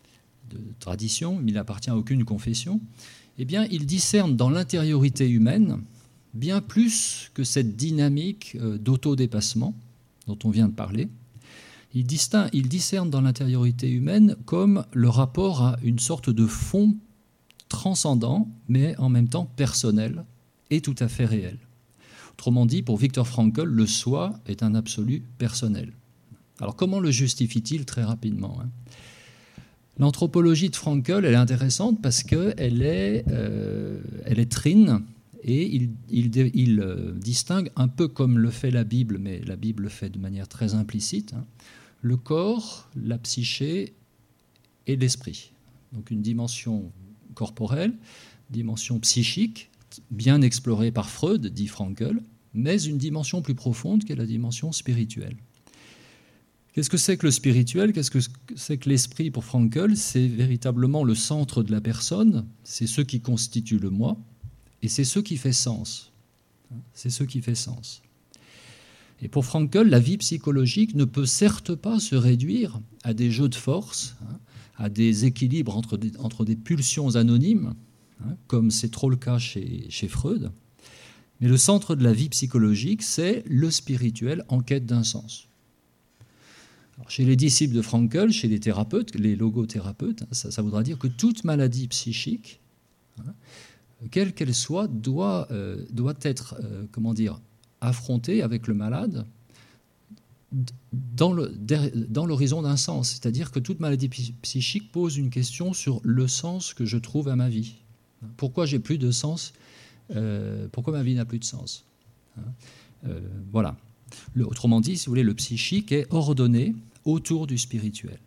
de tradition, mais il n'appartient à aucune confession, eh bien, il discerne dans l'intériorité humaine bien plus que cette dynamique d'autodépassement dont on vient de parler. Il, distingue, il discerne dans l'intériorité humaine comme le rapport à une sorte de fond transcendant, mais en même temps personnel et tout à fait réel. Autrement dit, pour Viktor Frankl, le soi est un absolu personnel. Alors comment le justifie-t-il très rapidement, hein ? L'anthropologie de Frankl, elle est intéressante parce qu'elle est, euh, elle est trine et il, il, il euh, distingue, un peu comme le fait la Bible, mais la Bible le fait de manière très implicite, hein, le corps, la psyché et l'esprit. Donc une dimension corporelle, dimension psychique, bien explorée par Freud, dit Frankl, mais une dimension plus profonde qui est la dimension spirituelle. Qu'est-ce que c'est que le spirituel ? Qu'est-ce que c'est que l'esprit pour Frankl ? C'est véritablement le centre de la personne, c'est ce qui constitue le moi, et c'est ce qui fait sens. C'est ce qui fait sens. Et pour Frankl, la vie psychologique ne peut certes pas se réduire à des jeux de force, à des équilibres entre des, entre des pulsions anonymes, comme c'est trop le cas chez, chez Freud, mais le centre de la vie psychologique, c'est le spirituel en quête d'un sens. Alors, chez les disciples de Frankl, chez les thérapeutes, les logothérapeutes, ça, ça voudra dire que toute maladie psychique, hein, quelle qu'elle soit, doit, euh, doit être euh, comment dire, affrontée avec le malade dans, le, dans l'horizon d'un sens. C'est-à-dire que toute maladie psychique pose une question sur le sens que je trouve à ma vie. Pourquoi j'ai plus de sens ? euh, Pourquoi ma vie n'a plus de sens ? hein, euh, Voilà. Le, autrement dit, si vous voulez, le psychique est ordonné autour du spirituel.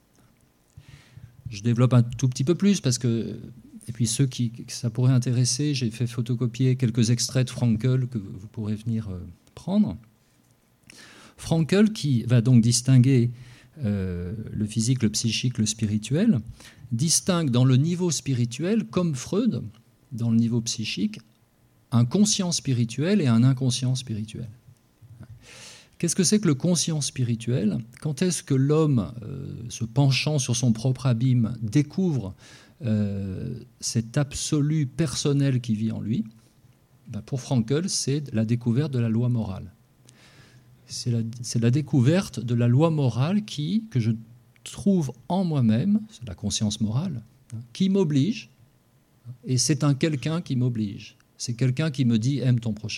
Je développe un tout petit peu plus parce que, et puis ceux qui que ça pourrait intéresser, j'ai fait photocopier quelques extraits de Frankl que vous pourrez venir euh, prendre. Frankl, qui va donc distinguer euh, le physique, le psychique, le spirituel, distingue dans le niveau spirituel, comme Freud, dans le niveau psychique, un conscient spirituel et un inconscient spirituel. Qu'est-ce que c'est que le conscient spirituel ? Quand est-ce que l'homme, euh, se penchant sur son propre abîme, découvre euh, cet absolu personnel qui vit en lui ? Ben pour Frankl, c'est la découverte de la loi morale. C'est la, c'est la découverte de la loi morale qui, que je trouve en moi-même, c'est la conscience morale, hein, qui m'oblige, et c'est un quelqu'un qui m'oblige. C'est quelqu'un qui me dit « aime ton prochain ».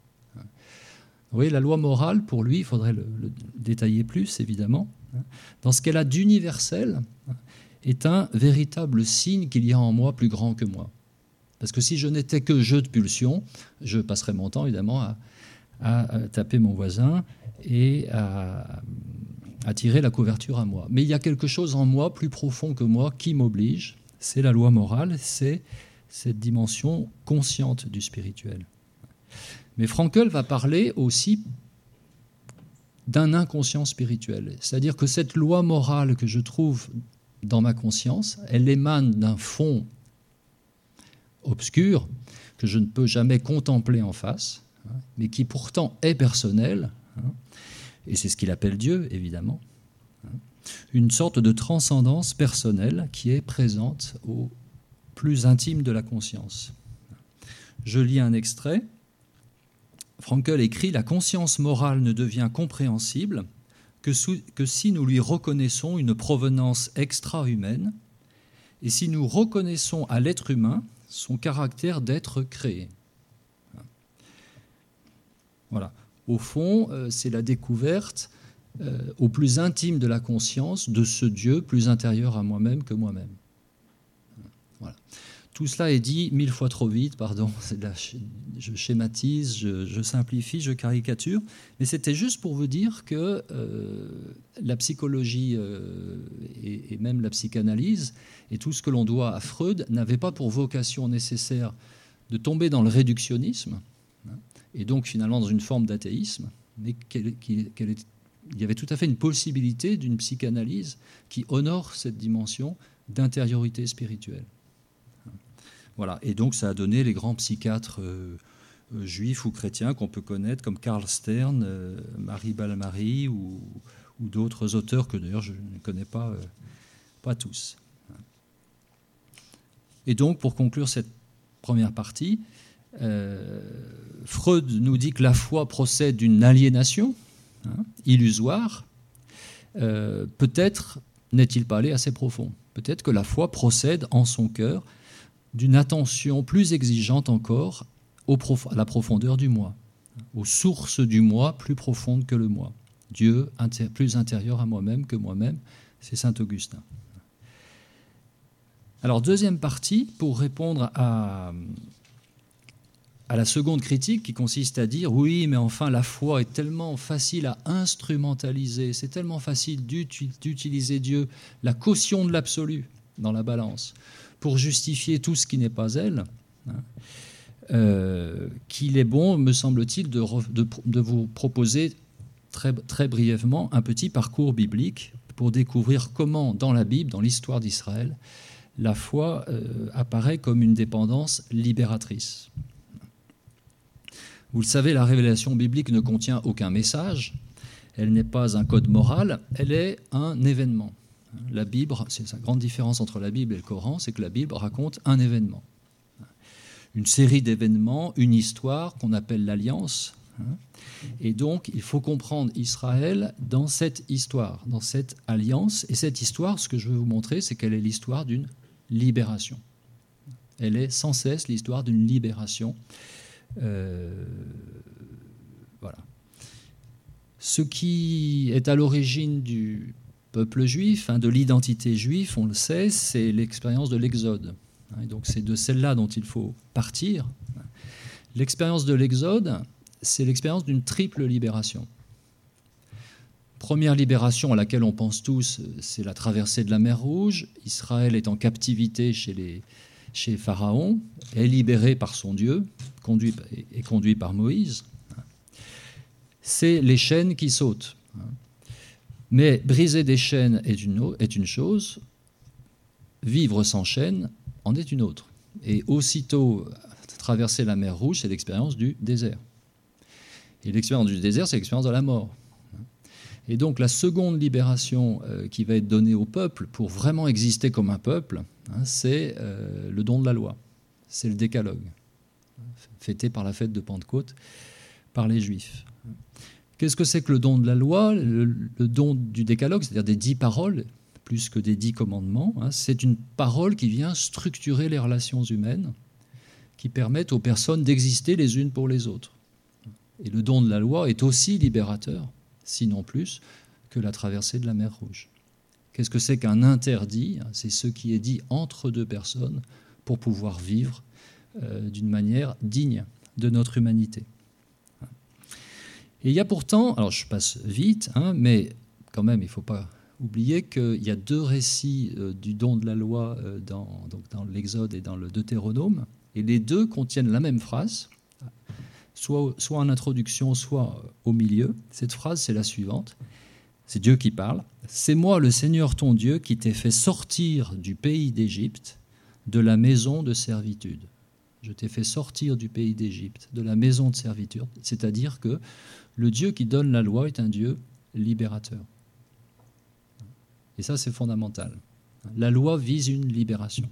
Vous voyez, la loi morale, pour lui, il faudrait le, le détailler plus, évidemment, dans ce qu'elle a d'universel, est un véritable signe qu'il y a en moi plus grand que moi. Parce que si je n'étais que jeu de pulsions, je passerais mon temps, évidemment, à, à, à taper mon voisin et à, à tirer la couverture à moi. Mais il y a quelque chose en moi, plus profond que moi, qui m'oblige. C'est la loi morale, c'est cette dimension consciente du spirituel. Mais Frankl va parler aussi d'un inconscient spirituel. C'est-à-dire que cette loi morale que je trouve dans ma conscience, elle émane d'un fond obscur que je ne peux jamais contempler en face, mais qui pourtant est personnel, et c'est ce qu'il appelle Dieu, évidemment, une sorte de transcendance personnelle qui est présente au plus intime de la conscience. Je lis un extrait. Frankl écrit « La conscience morale ne devient compréhensible que, sous, que si nous lui reconnaissons une provenance extra-humaine et si nous reconnaissons à l'être humain son caractère d'être créé. » Voilà. Au fond, euh, c'est la découverte euh, au plus intime de la conscience de ce Dieu plus intérieur à moi-même que moi-même. Voilà. Tout cela est dit mille fois trop vite, pardon, là, je schématise, je, je simplifie, je caricature, mais c'était juste pour vous dire que euh, la psychologie euh, et, et même la psychanalyse et tout ce que l'on doit à Freud n'avait pas pour vocation nécessaire de tomber dans le réductionnisme, hein, et donc finalement dans une forme d'athéisme, mais qu'elle, qu'elle est, il y avait tout à fait une possibilité d'une psychanalyse qui honore cette dimension d'intériorité spirituelle. Voilà. Et donc ça a donné les grands psychiatres euh, euh, juifs ou chrétiens qu'on peut connaître, comme Karl Stern, euh, Marie Balmary ou, ou d'autres auteurs que d'ailleurs je ne connais pas, euh, pas tous. Et donc, pour conclure cette première partie, euh, Freud nous dit que la foi procède d'une aliénation hein, illusoire. Euh, peut-être n'est-il pas allé assez profond. Peut-être que la foi procède en son cœur d'une attention plus exigeante encore au prof- à la profondeur du moi, aux sources du moi plus profondes que le moi. Dieu inter- plus intérieur à moi-même que moi-même, c'est saint Augustin. Alors, deuxième partie, pour répondre à, à la seconde critique qui consiste à dire « Oui, mais enfin, la foi est tellement facile à instrumentaliser, c'est tellement facile d'utiliser Dieu, la caution de l'absolu dans la balance, pour justifier tout ce qui n'est pas elle, hein, euh, qu'il est bon, me semble-t-il, de, de, de vous proposer très, très brièvement un petit parcours biblique pour découvrir comment, dans la Bible, dans l'histoire d'Israël, la foi euh, apparaît comme une dépendance libératrice. Vous le savez, la révélation biblique ne contient aucun message, elle n'est pas un code moral, elle est un événement. La Bible, c'est la grande différence entre la Bible et le Coran, c'est que la Bible raconte un événement. Une série d'événements, une histoire qu'on appelle l'Alliance. Et donc, il faut comprendre Israël dans cette histoire, dans cette alliance. Et cette histoire, ce que je veux vous montrer, c'est qu'elle est l'histoire d'une libération. Elle est sans cesse l'histoire d'une libération. Euh, voilà. Ce qui est à l'origine du peuple juif, hein, de l'identité juive, on le sait, c'est l'expérience de l'Exode. Et donc, c'est de celle-là dont il faut partir. L'expérience de l'Exode, c'est l'expérience d'une triple libération. Première libération à laquelle on pense tous, c'est la traversée de la mer Rouge. Israël est en captivité chez, les, chez Pharaon, est libéré par son Dieu, conduit, et conduit par Moïse. C'est les chaînes qui sautent. Mais briser des chaînes est une, est une chose, vivre sans chaînes en est une autre. Et aussitôt traverser la mer Rouge, c'est l'expérience du désert. Et l'expérience du désert, c'est l'expérience de la mort. Et donc la seconde libération euh, qui va être donnée au peuple pour vraiment exister comme un peuple, hein, c'est euh, le don de la loi. C'est le décalogue, fêté par la fête de Pentecôte par les Juifs. Qu'est-ce que c'est que le don de la loi ? le, le don du décalogue, c'est-à-dire des dix paroles, plus que des dix commandements, hein, c'est une parole qui vient structurer les relations humaines, qui permettent aux personnes d'exister les unes pour les autres. Et le don de la loi est aussi libérateur, sinon plus, que la traversée de la mer Rouge. Qu'est-ce que c'est qu'un interdit ? C'est ce qui est dit entre deux personnes pour pouvoir vivre euh, d'une manière digne de notre humanité. Et il y a pourtant, alors je passe vite, hein, mais quand même il ne faut pas oublier qu'il y a deux récits euh, du don de la loi euh, dans, donc dans l'Exode et dans le Deutéronome, et les deux contiennent la même phrase, soit, soit en introduction, soit au milieu. Cette phrase, c'est la suivante. C'est Dieu qui parle. « C'est moi, le Seigneur ton Dieu, qui t'ai fait sortir du pays d'Égypte, de la maison de servitude. » Je t'ai fait sortir du pays d'Égypte, de la maison de servitude. C'est-à-dire que le Dieu qui donne la loi est un Dieu libérateur. Et ça, c'est fondamental. La loi vise une libération.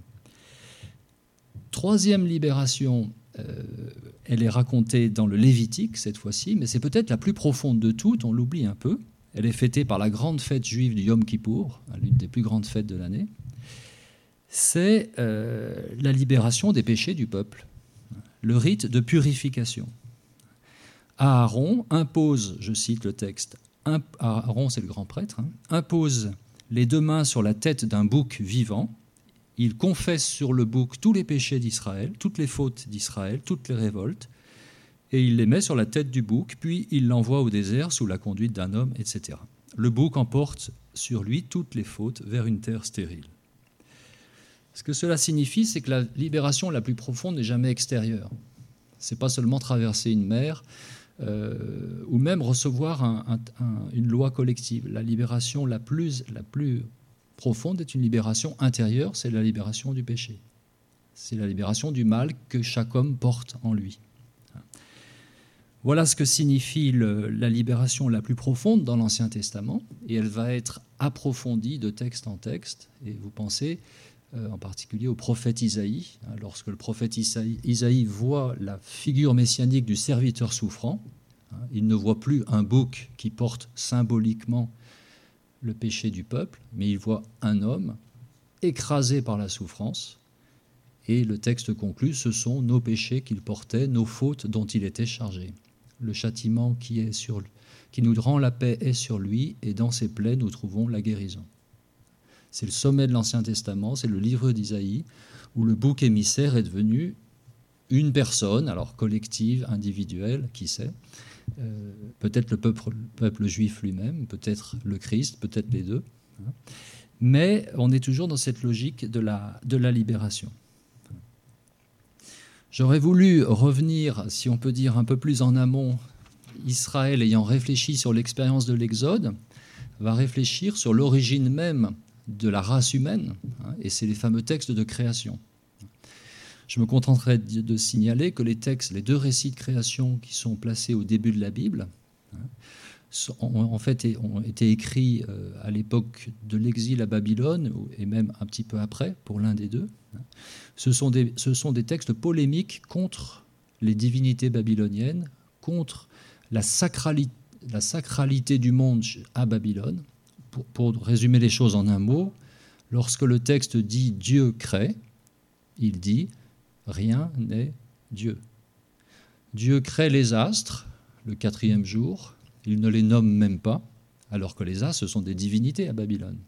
Troisième libération, euh, elle est racontée dans le Lévitique, cette fois-ci, mais c'est peut-être la plus profonde de toutes, on l'oublie un peu. Elle est fêtée par la grande fête juive du Yom Kippour, l'une des plus grandes fêtes de l'année. C'est euh, la libération des péchés du peuple, le rite de purification. Aaron impose, je cite le texte, Aaron, c'est le grand prêtre, hein, impose les deux mains sur la tête d'un bouc vivant. Il confesse sur le bouc tous les péchés d'Israël, toutes les fautes d'Israël, toutes les révoltes, et il les met sur la tête du bouc, puis il l'envoie au désert sous la conduite d'un homme, et cetera. Le bouc emporte sur lui toutes les fautes vers une terre stérile. Ce que cela signifie, c'est que la libération la plus profonde n'est jamais extérieure. Ce n'est pas seulement traverser une mer, euh, ou même recevoir un, un, un, une loi collective. La libération la plus, la plus profonde est une libération intérieure, c'est la libération du péché. C'est la libération du mal que chaque homme porte en lui. Voilà ce que signifie le, la libération la plus profonde dans l'Ancien Testament, et elle va être approfondie de texte en texte. Et vous pensez euh, en particulier au prophète Isaïe. Hein, lorsque le prophète Isaïe, Isaïe voit la figure messianique du serviteur souffrant, hein, il ne voit plus un bouc qui porte symboliquement le péché du peuple, mais il voit un homme écrasé par la souffrance. Et le texte conclut, ce sont nos péchés qu'il portait, nos fautes dont il était chargé. Le châtiment qui, est sur, qui nous rend la paix est sur lui, et dans ses plaies, nous trouvons la guérison. C'est le sommet de l'Ancien Testament, c'est le livre d'Isaïe, où le bouc émissaire est devenu une personne, alors collective, individuelle, qui sait, euh, peut-être le peuple, le peuple juif lui-même, peut-être le Christ, peut-être les deux. Hein. Mais on est toujours dans cette logique de la, de la libération. J'aurais voulu revenir, si on peut dire un peu plus en amont, Israël ayant réfléchi sur l'expérience de l'Exode, va réfléchir sur l'origine même de la race humaine, hein, et c'est les fameux textes de création. Je me contenterai de, de signaler que les textes, les deux récits de création qui sont placés au début de la Bible, hein, sont, ont, en fait ont été écrits euh, à l'époque de l'exil à Babylone, et même un petit peu après, pour l'un des deux. Ce sont des, ce sont des textes polémiques contre les divinités babyloniennes, contre la sacralité, la sacralité du monde à Babylone. Pour, pour résumer les choses en un mot, lorsque le texte dit « Dieu crée », il dit « rien n'est Dieu ». Dieu crée les astres le quatrième jour, il ne les nomme même pas, alors que les astres, ce sont des divinités à Babylone.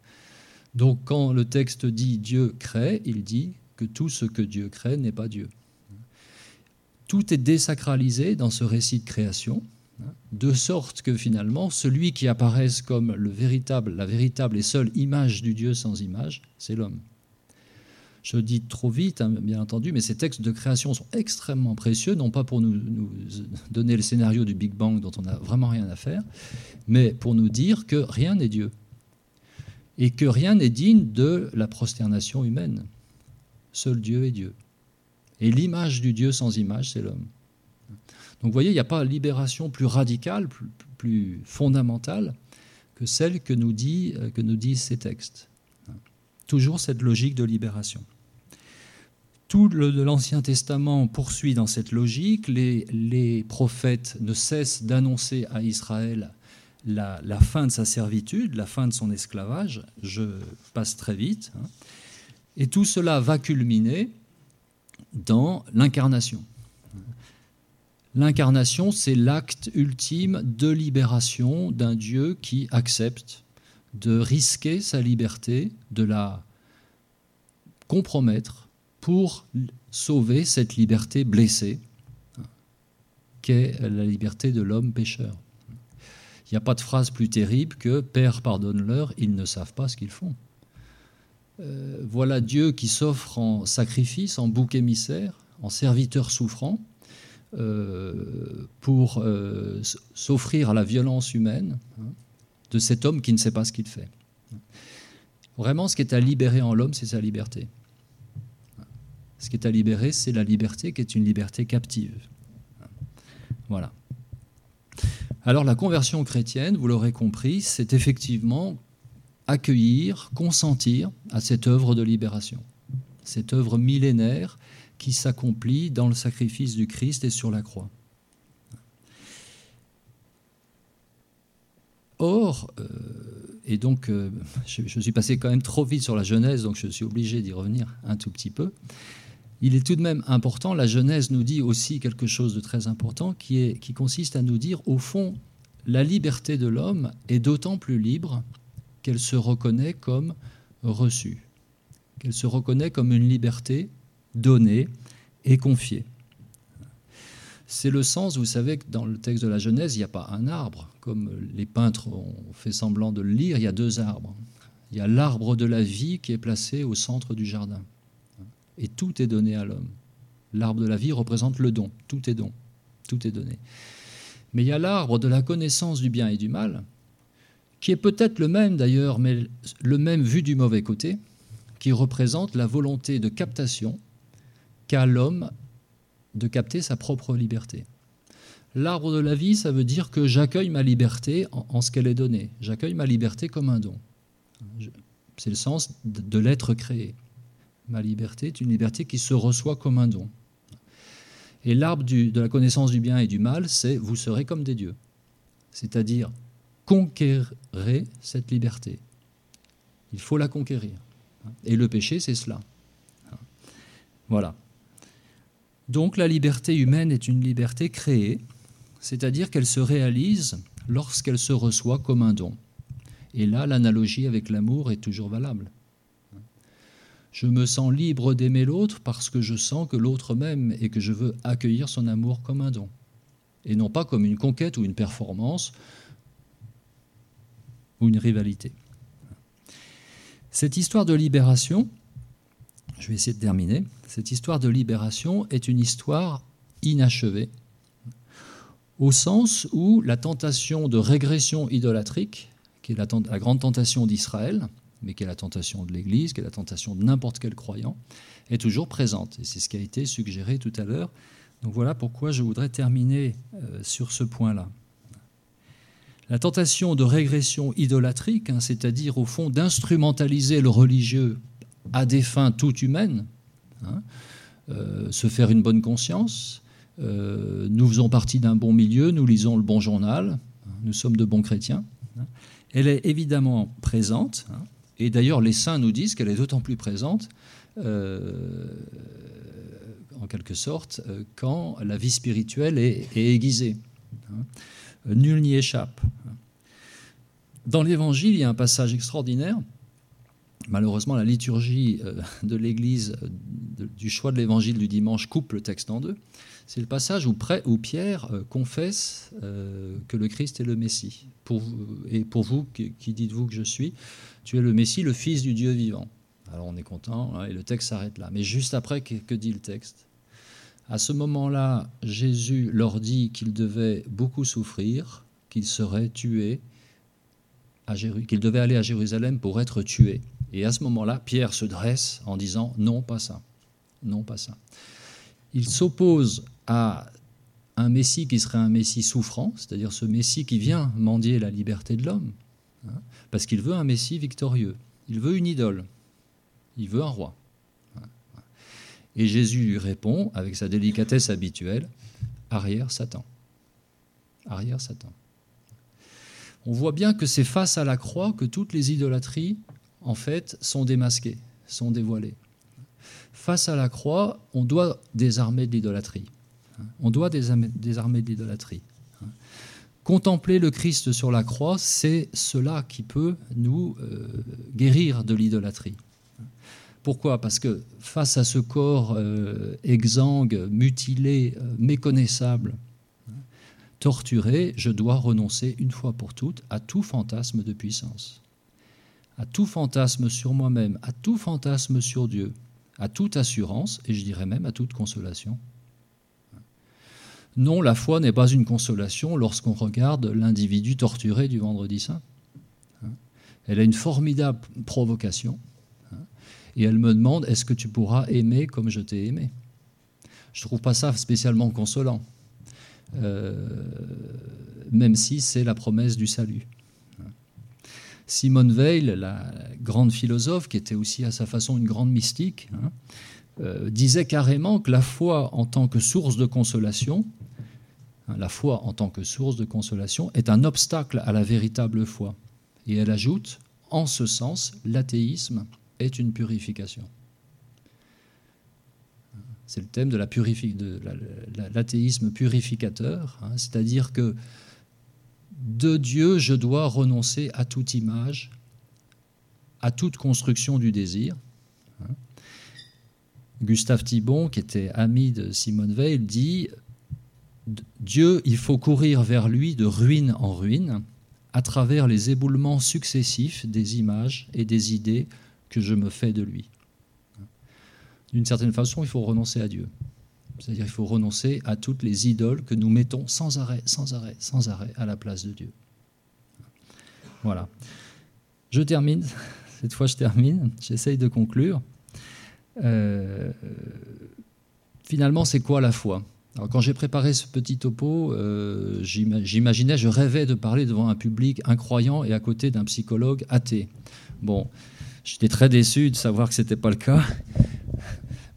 Donc quand le texte dit « Dieu crée », il dit que tout ce que Dieu crée n'est pas Dieu. Tout est désacralisé dans ce récit de création, de sorte que finalement, celui qui apparaît comme le véritable, la véritable et seule image du Dieu sans image, c'est l'homme. Je dis trop vite, hein, bien entendu, mais ces textes de création sont extrêmement précieux, non pas pour nous, nous donner le scénario du Big Bang dont on n'a vraiment rien à faire, mais pour nous dire que rien n'est Dieu. Et que rien n'est digne de la prosternation humaine. Seul Dieu est Dieu. Et l'image du Dieu sans image, c'est l'homme. Donc vous voyez, il n'y a pas de libération plus radicale, plus, plus fondamentale que celle que nous, dit, que nous disent ces textes. Toujours cette logique de libération. Tout le, l'Ancien Testament poursuit dans cette logique. Les, les prophètes ne cessent d'annoncer à Israël La, la fin de sa servitude, la fin de son esclavage. Je passe très vite. Hein. Et tout cela va culminer dans l'incarnation. L'incarnation, c'est l'acte ultime de libération d'un Dieu qui accepte de risquer sa liberté, de la compromettre pour sauver cette liberté blessée, qu'est la liberté de l'homme pécheur. Il n'y a pas de phrase plus terrible que « Père, pardonne-leur, ils ne savent pas ce qu'ils font ». Euh, voilà Dieu qui s'offre en sacrifice, en bouc émissaire, en serviteur souffrant, euh, pour euh, s'offrir à la violence humaine, hein, de cet homme qui ne sait pas ce qu'il fait. Vraiment, ce qui est à libérer en l'homme, c'est sa liberté. Ce qui est à libérer, c'est la liberté qui est une liberté captive. Voilà. Alors la conversion chrétienne, vous l'aurez compris, c'est effectivement accueillir, consentir à cette œuvre de libération, cette œuvre millénaire qui s'accomplit dans le sacrifice du Christ et sur la croix. Or, euh, et donc euh, je, je suis passé quand même trop vite sur la Genèse, donc je suis obligé d'y revenir un tout petit peu. Il est tout de même important, la Genèse nous dit aussi quelque chose de très important, qui, est, qui consiste à nous dire, au fond, la liberté de l'homme est d'autant plus libre qu'elle se reconnaît comme reçue, qu'elle se reconnaît comme une liberté donnée et confiée. C'est le sens, vous savez que dans le texte de la Genèse, il n'y a pas un arbre, comme les peintres ont fait semblant de le lire, il y a deux arbres. Il y a l'arbre de la vie qui est placé au centre du jardin. Et tout est donné à l'homme. L'arbre de la vie représente le don. Tout est don. Tout est donné. Mais il y a l'arbre de la connaissance du bien et du mal, qui est peut-être le même d'ailleurs, mais le même vu du mauvais côté, qui représente la volonté de captation qu'a l'homme de capter sa propre liberté. L'arbre de la vie, ça veut dire que j'accueille ma liberté en, en ce qu'elle est donnée. J'accueille ma liberté comme un don. Je, c'est le sens de, de l'être créé. Ma liberté est une liberté qui se reçoit comme un don. Et l'arbre du, de la connaissance du bien et du mal, c'est « vous serez comme des dieux ». C'est-à-dire, conquérez cette liberté. Il faut la conquérir. Et le péché, c'est cela. Voilà. Donc la liberté humaine est une liberté créée, c'est-à-dire qu'elle se réalise lorsqu'elle se reçoit comme un don. Et là, l'analogie avec l'amour est toujours valable. Je me sens libre d'aimer l'autre parce que je sens que l'autre m'aime et que je veux accueillir son amour comme un don. Et non pas comme une conquête ou une performance ou une rivalité. Cette histoire de libération, je vais essayer de terminer, cette histoire de libération est une histoire inachevée, au sens où la tentation de régression idolâtrique, qui est la, la grande tentation d'Israël, mais qui est la tentation de l'Église, qui est la tentation de n'importe quel croyant, est toujours présente. Et c'est ce qui a été suggéré tout à l'heure. Donc voilà pourquoi je voudrais terminer euh, sur ce point-là. La tentation de régression idolâtrique, hein, c'est-à-dire au fond d'instrumentaliser le religieux à des fins toutes humaines, hein, euh, se faire une bonne conscience, euh, nous faisons partie d'un bon milieu, nous lisons le bon journal, hein, nous sommes de bons chrétiens, hein, elle est évidemment présente, hein, et d'ailleurs les saints nous disent qu'elle est d'autant plus présente, euh, en quelque sorte, euh, quand la vie spirituelle est, est aiguisée. Hein. Nul n'y échappe. Dans l'Évangile, il y a un passage extraordinaire. Malheureusement, la liturgie de l'Église, du choix de l'Évangile du dimanche, coupe le texte en deux. C'est le passage où, Pierre confesse que le Christ est le Messie. Pour vous, et pour vous, qui dites-vous que je suis, tu es le Messie, le Fils du Dieu vivant. Alors on est content, hein, et le texte s'arrête là. Mais juste après, que dit le texte ? À ce moment-là, Jésus leur dit qu'il devait beaucoup souffrir, qu'il serait tué, à Jéru- qu'il devait aller à Jérusalem pour être tué. Et à ce moment-là, Pierre se dresse en disant « non, pas ça, non, pas ça ». Il s'oppose à un Messie qui serait un Messie souffrant, c'est-à-dire ce Messie qui vient mendier la liberté de l'homme, hein, parce qu'il veut un Messie victorieux. Il veut une idole, il veut un roi. Et Jésus lui répond, avec sa délicatesse habituelle, « arrière Satan, arrière Satan ». On voit bien que c'est face à la croix que toutes les idolâtries, en fait, sont démasquées, sont dévoilées. Face à la croix, on doit désarmer de l'idolâtrie. On doit désarmer de l'idolâtrie. Contempler le Christ sur la croix, c'est cela qui peut nous euh, guérir de l'idolâtrie. Pourquoi ? Parce que face à ce corps euh, exsangue, mutilé, euh, méconnaissable, torturé, je dois renoncer une fois pour toutes à tout fantasme de puissance, à tout fantasme sur moi-même, à tout fantasme sur Dieu, à toute assurance, et je dirais même à toute consolation. Non, la foi n'est pas une consolation lorsqu'on regarde l'individu torturé du Vendredi Saint. Elle a une formidable provocation, et elle me demande, est-ce que tu pourras aimer comme je t'ai aimé ? Je ne trouve pas ça spécialement consolant, euh, même si c'est la promesse du salut. Simone Weil, la grande philosophe, qui était aussi à sa façon une grande mystique, hein, euh, disait carrément que la foi en tant que source de consolation, hein, la foi en tant que source de consolation est un obstacle à la véritable foi. Et elle ajoute, en ce sens, l'athéisme est une purification. C'est le thème de, la purifi- de la, la, l'athéisme purificateur, hein, c'est-à-dire que de Dieu, je dois renoncer à toute image, à toute construction du désir. Hein. Gustave Thibon, qui était ami de Simone Weil, dit « Dieu, il faut courir vers lui de ruine en ruine, à travers les éboulements successifs des images et des idées que je me fais de lui. » D'une certaine façon, il faut renoncer à Dieu. C'est-à-dire qu'il faut renoncer à toutes les idoles que nous mettons sans arrêt, sans arrêt, sans arrêt à la place de Dieu. Voilà. Je termine. Cette fois, je termine. J'essaye de conclure. Euh, finalement, c'est quoi la foi ? Alors, quand j'ai préparé ce petit topo, euh, j'imaginais, je rêvais de parler devant un public incroyant et à côté d'un psychologue athée. Bon, j'étais très déçu de savoir que ce n'était pas le cas.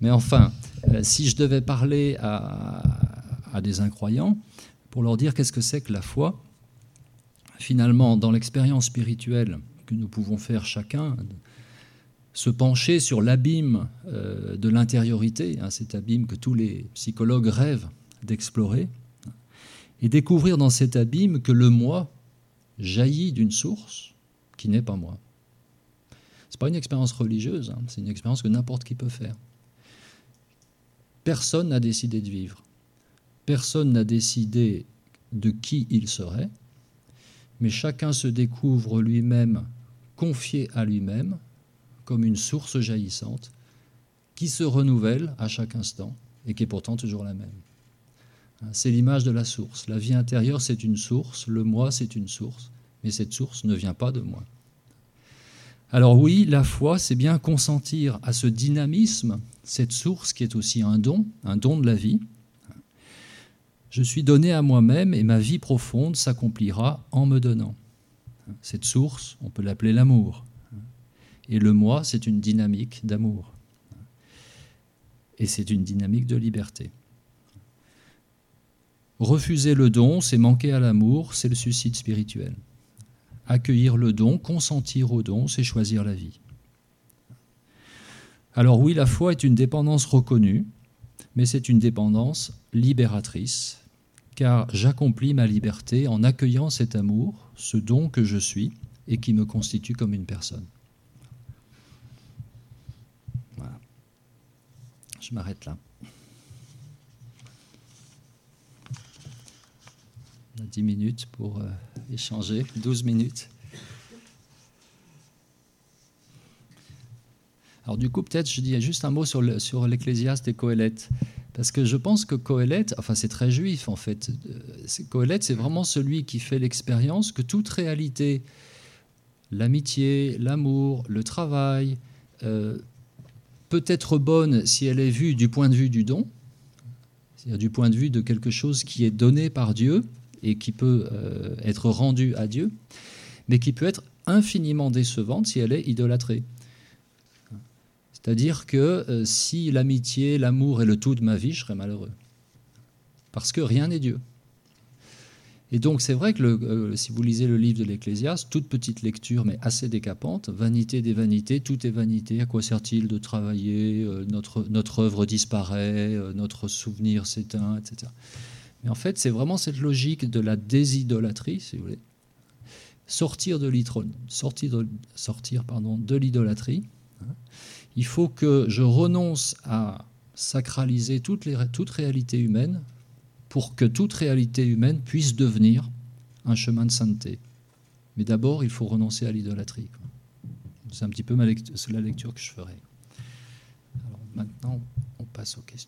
Mais enfin, euh, si je devais parler à, à des incroyants, pour leur dire qu'est-ce que c'est que la foi, finalement, dans l'expérience spirituelle que nous pouvons faire chacun, se pencher sur l'abîme euh, de l'intériorité, hein, cet abîme que tous les psychologues rêvent d'explorer, et découvrir dans cet abîme que le moi jaillit d'une source qui n'est pas moi. Ce n'est pas une expérience religieuse, hein, c'est une expérience que n'importe qui peut faire. Personne n'a décidé de vivre. Personne n'a décidé de qui il serait, mais chacun se découvre lui-même, confié à lui-même, comme une source jaillissante, qui se renouvelle à chaque instant et qui est pourtant toujours la même. C'est l'image de la source. La vie intérieure, c'est une source, le moi, c'est une source, mais cette source ne vient pas de moi. Alors oui, la foi, c'est bien consentir à ce dynamisme, cette source qui est aussi un don, un don de la vie. Je suis donné à moi-même et ma vie profonde s'accomplira en me donnant. Cette source, on peut l'appeler l'amour. Et le moi, c'est une dynamique d'amour. Et c'est une dynamique de liberté. Refuser le don, c'est manquer à l'amour, c'est le suicide spirituel. Accueillir le don, consentir au don, c'est choisir la vie. Alors oui, la foi est une dépendance reconnue, mais c'est une dépendance libératrice, car j'accomplis ma liberté en accueillant cet amour, ce don que je suis et qui me constitue comme une personne. Voilà. Je m'arrête là. On a dix minutes pour euh, échanger, douze minutes. Alors du coup, peut-être, je dis juste un mot sur, le, sur l'Ecclésiaste et Coëlette, parce que je pense que Coëlette, enfin c'est très juif en fait, Coëlette c'est vraiment celui qui fait l'expérience que toute réalité, l'amitié, l'amour, le travail, euh, peut être bonne si elle est vue du point de vue du don, c'est-à-dire du point de vue de quelque chose qui est donné par Dieu et qui peut euh, être rendu à Dieu, mais qui peut être infiniment décevante si elle est idolâtrée. C'est-à-dire que euh, si l'amitié, l'amour est le tout de ma vie, je serais malheureux. Parce que rien n'est Dieu. Et donc c'est vrai que le, euh, si vous lisez le livre de l'Ecclésiaste, toute petite lecture, mais assez décapante, vanité des vanités, tout est vanité, à quoi sert-il de travailler, euh, notre, notre œuvre disparaît, euh, notre souvenir s'éteint, et cetera. Mais en fait, c'est vraiment cette logique de la désidolâtrie, si vous voulez. Sortir de, sortir de, sortir, pardon, de l'idolâtrie. Il faut que je renonce à sacraliser toute, les, toute réalité humaine pour que toute réalité humaine puisse devenir un chemin de sainteté. Mais d'abord, il faut renoncer à l'idolâtrie. C'est un petit peu ma lecture, c'est la lecture que je ferai. Alors maintenant, on passe aux questions.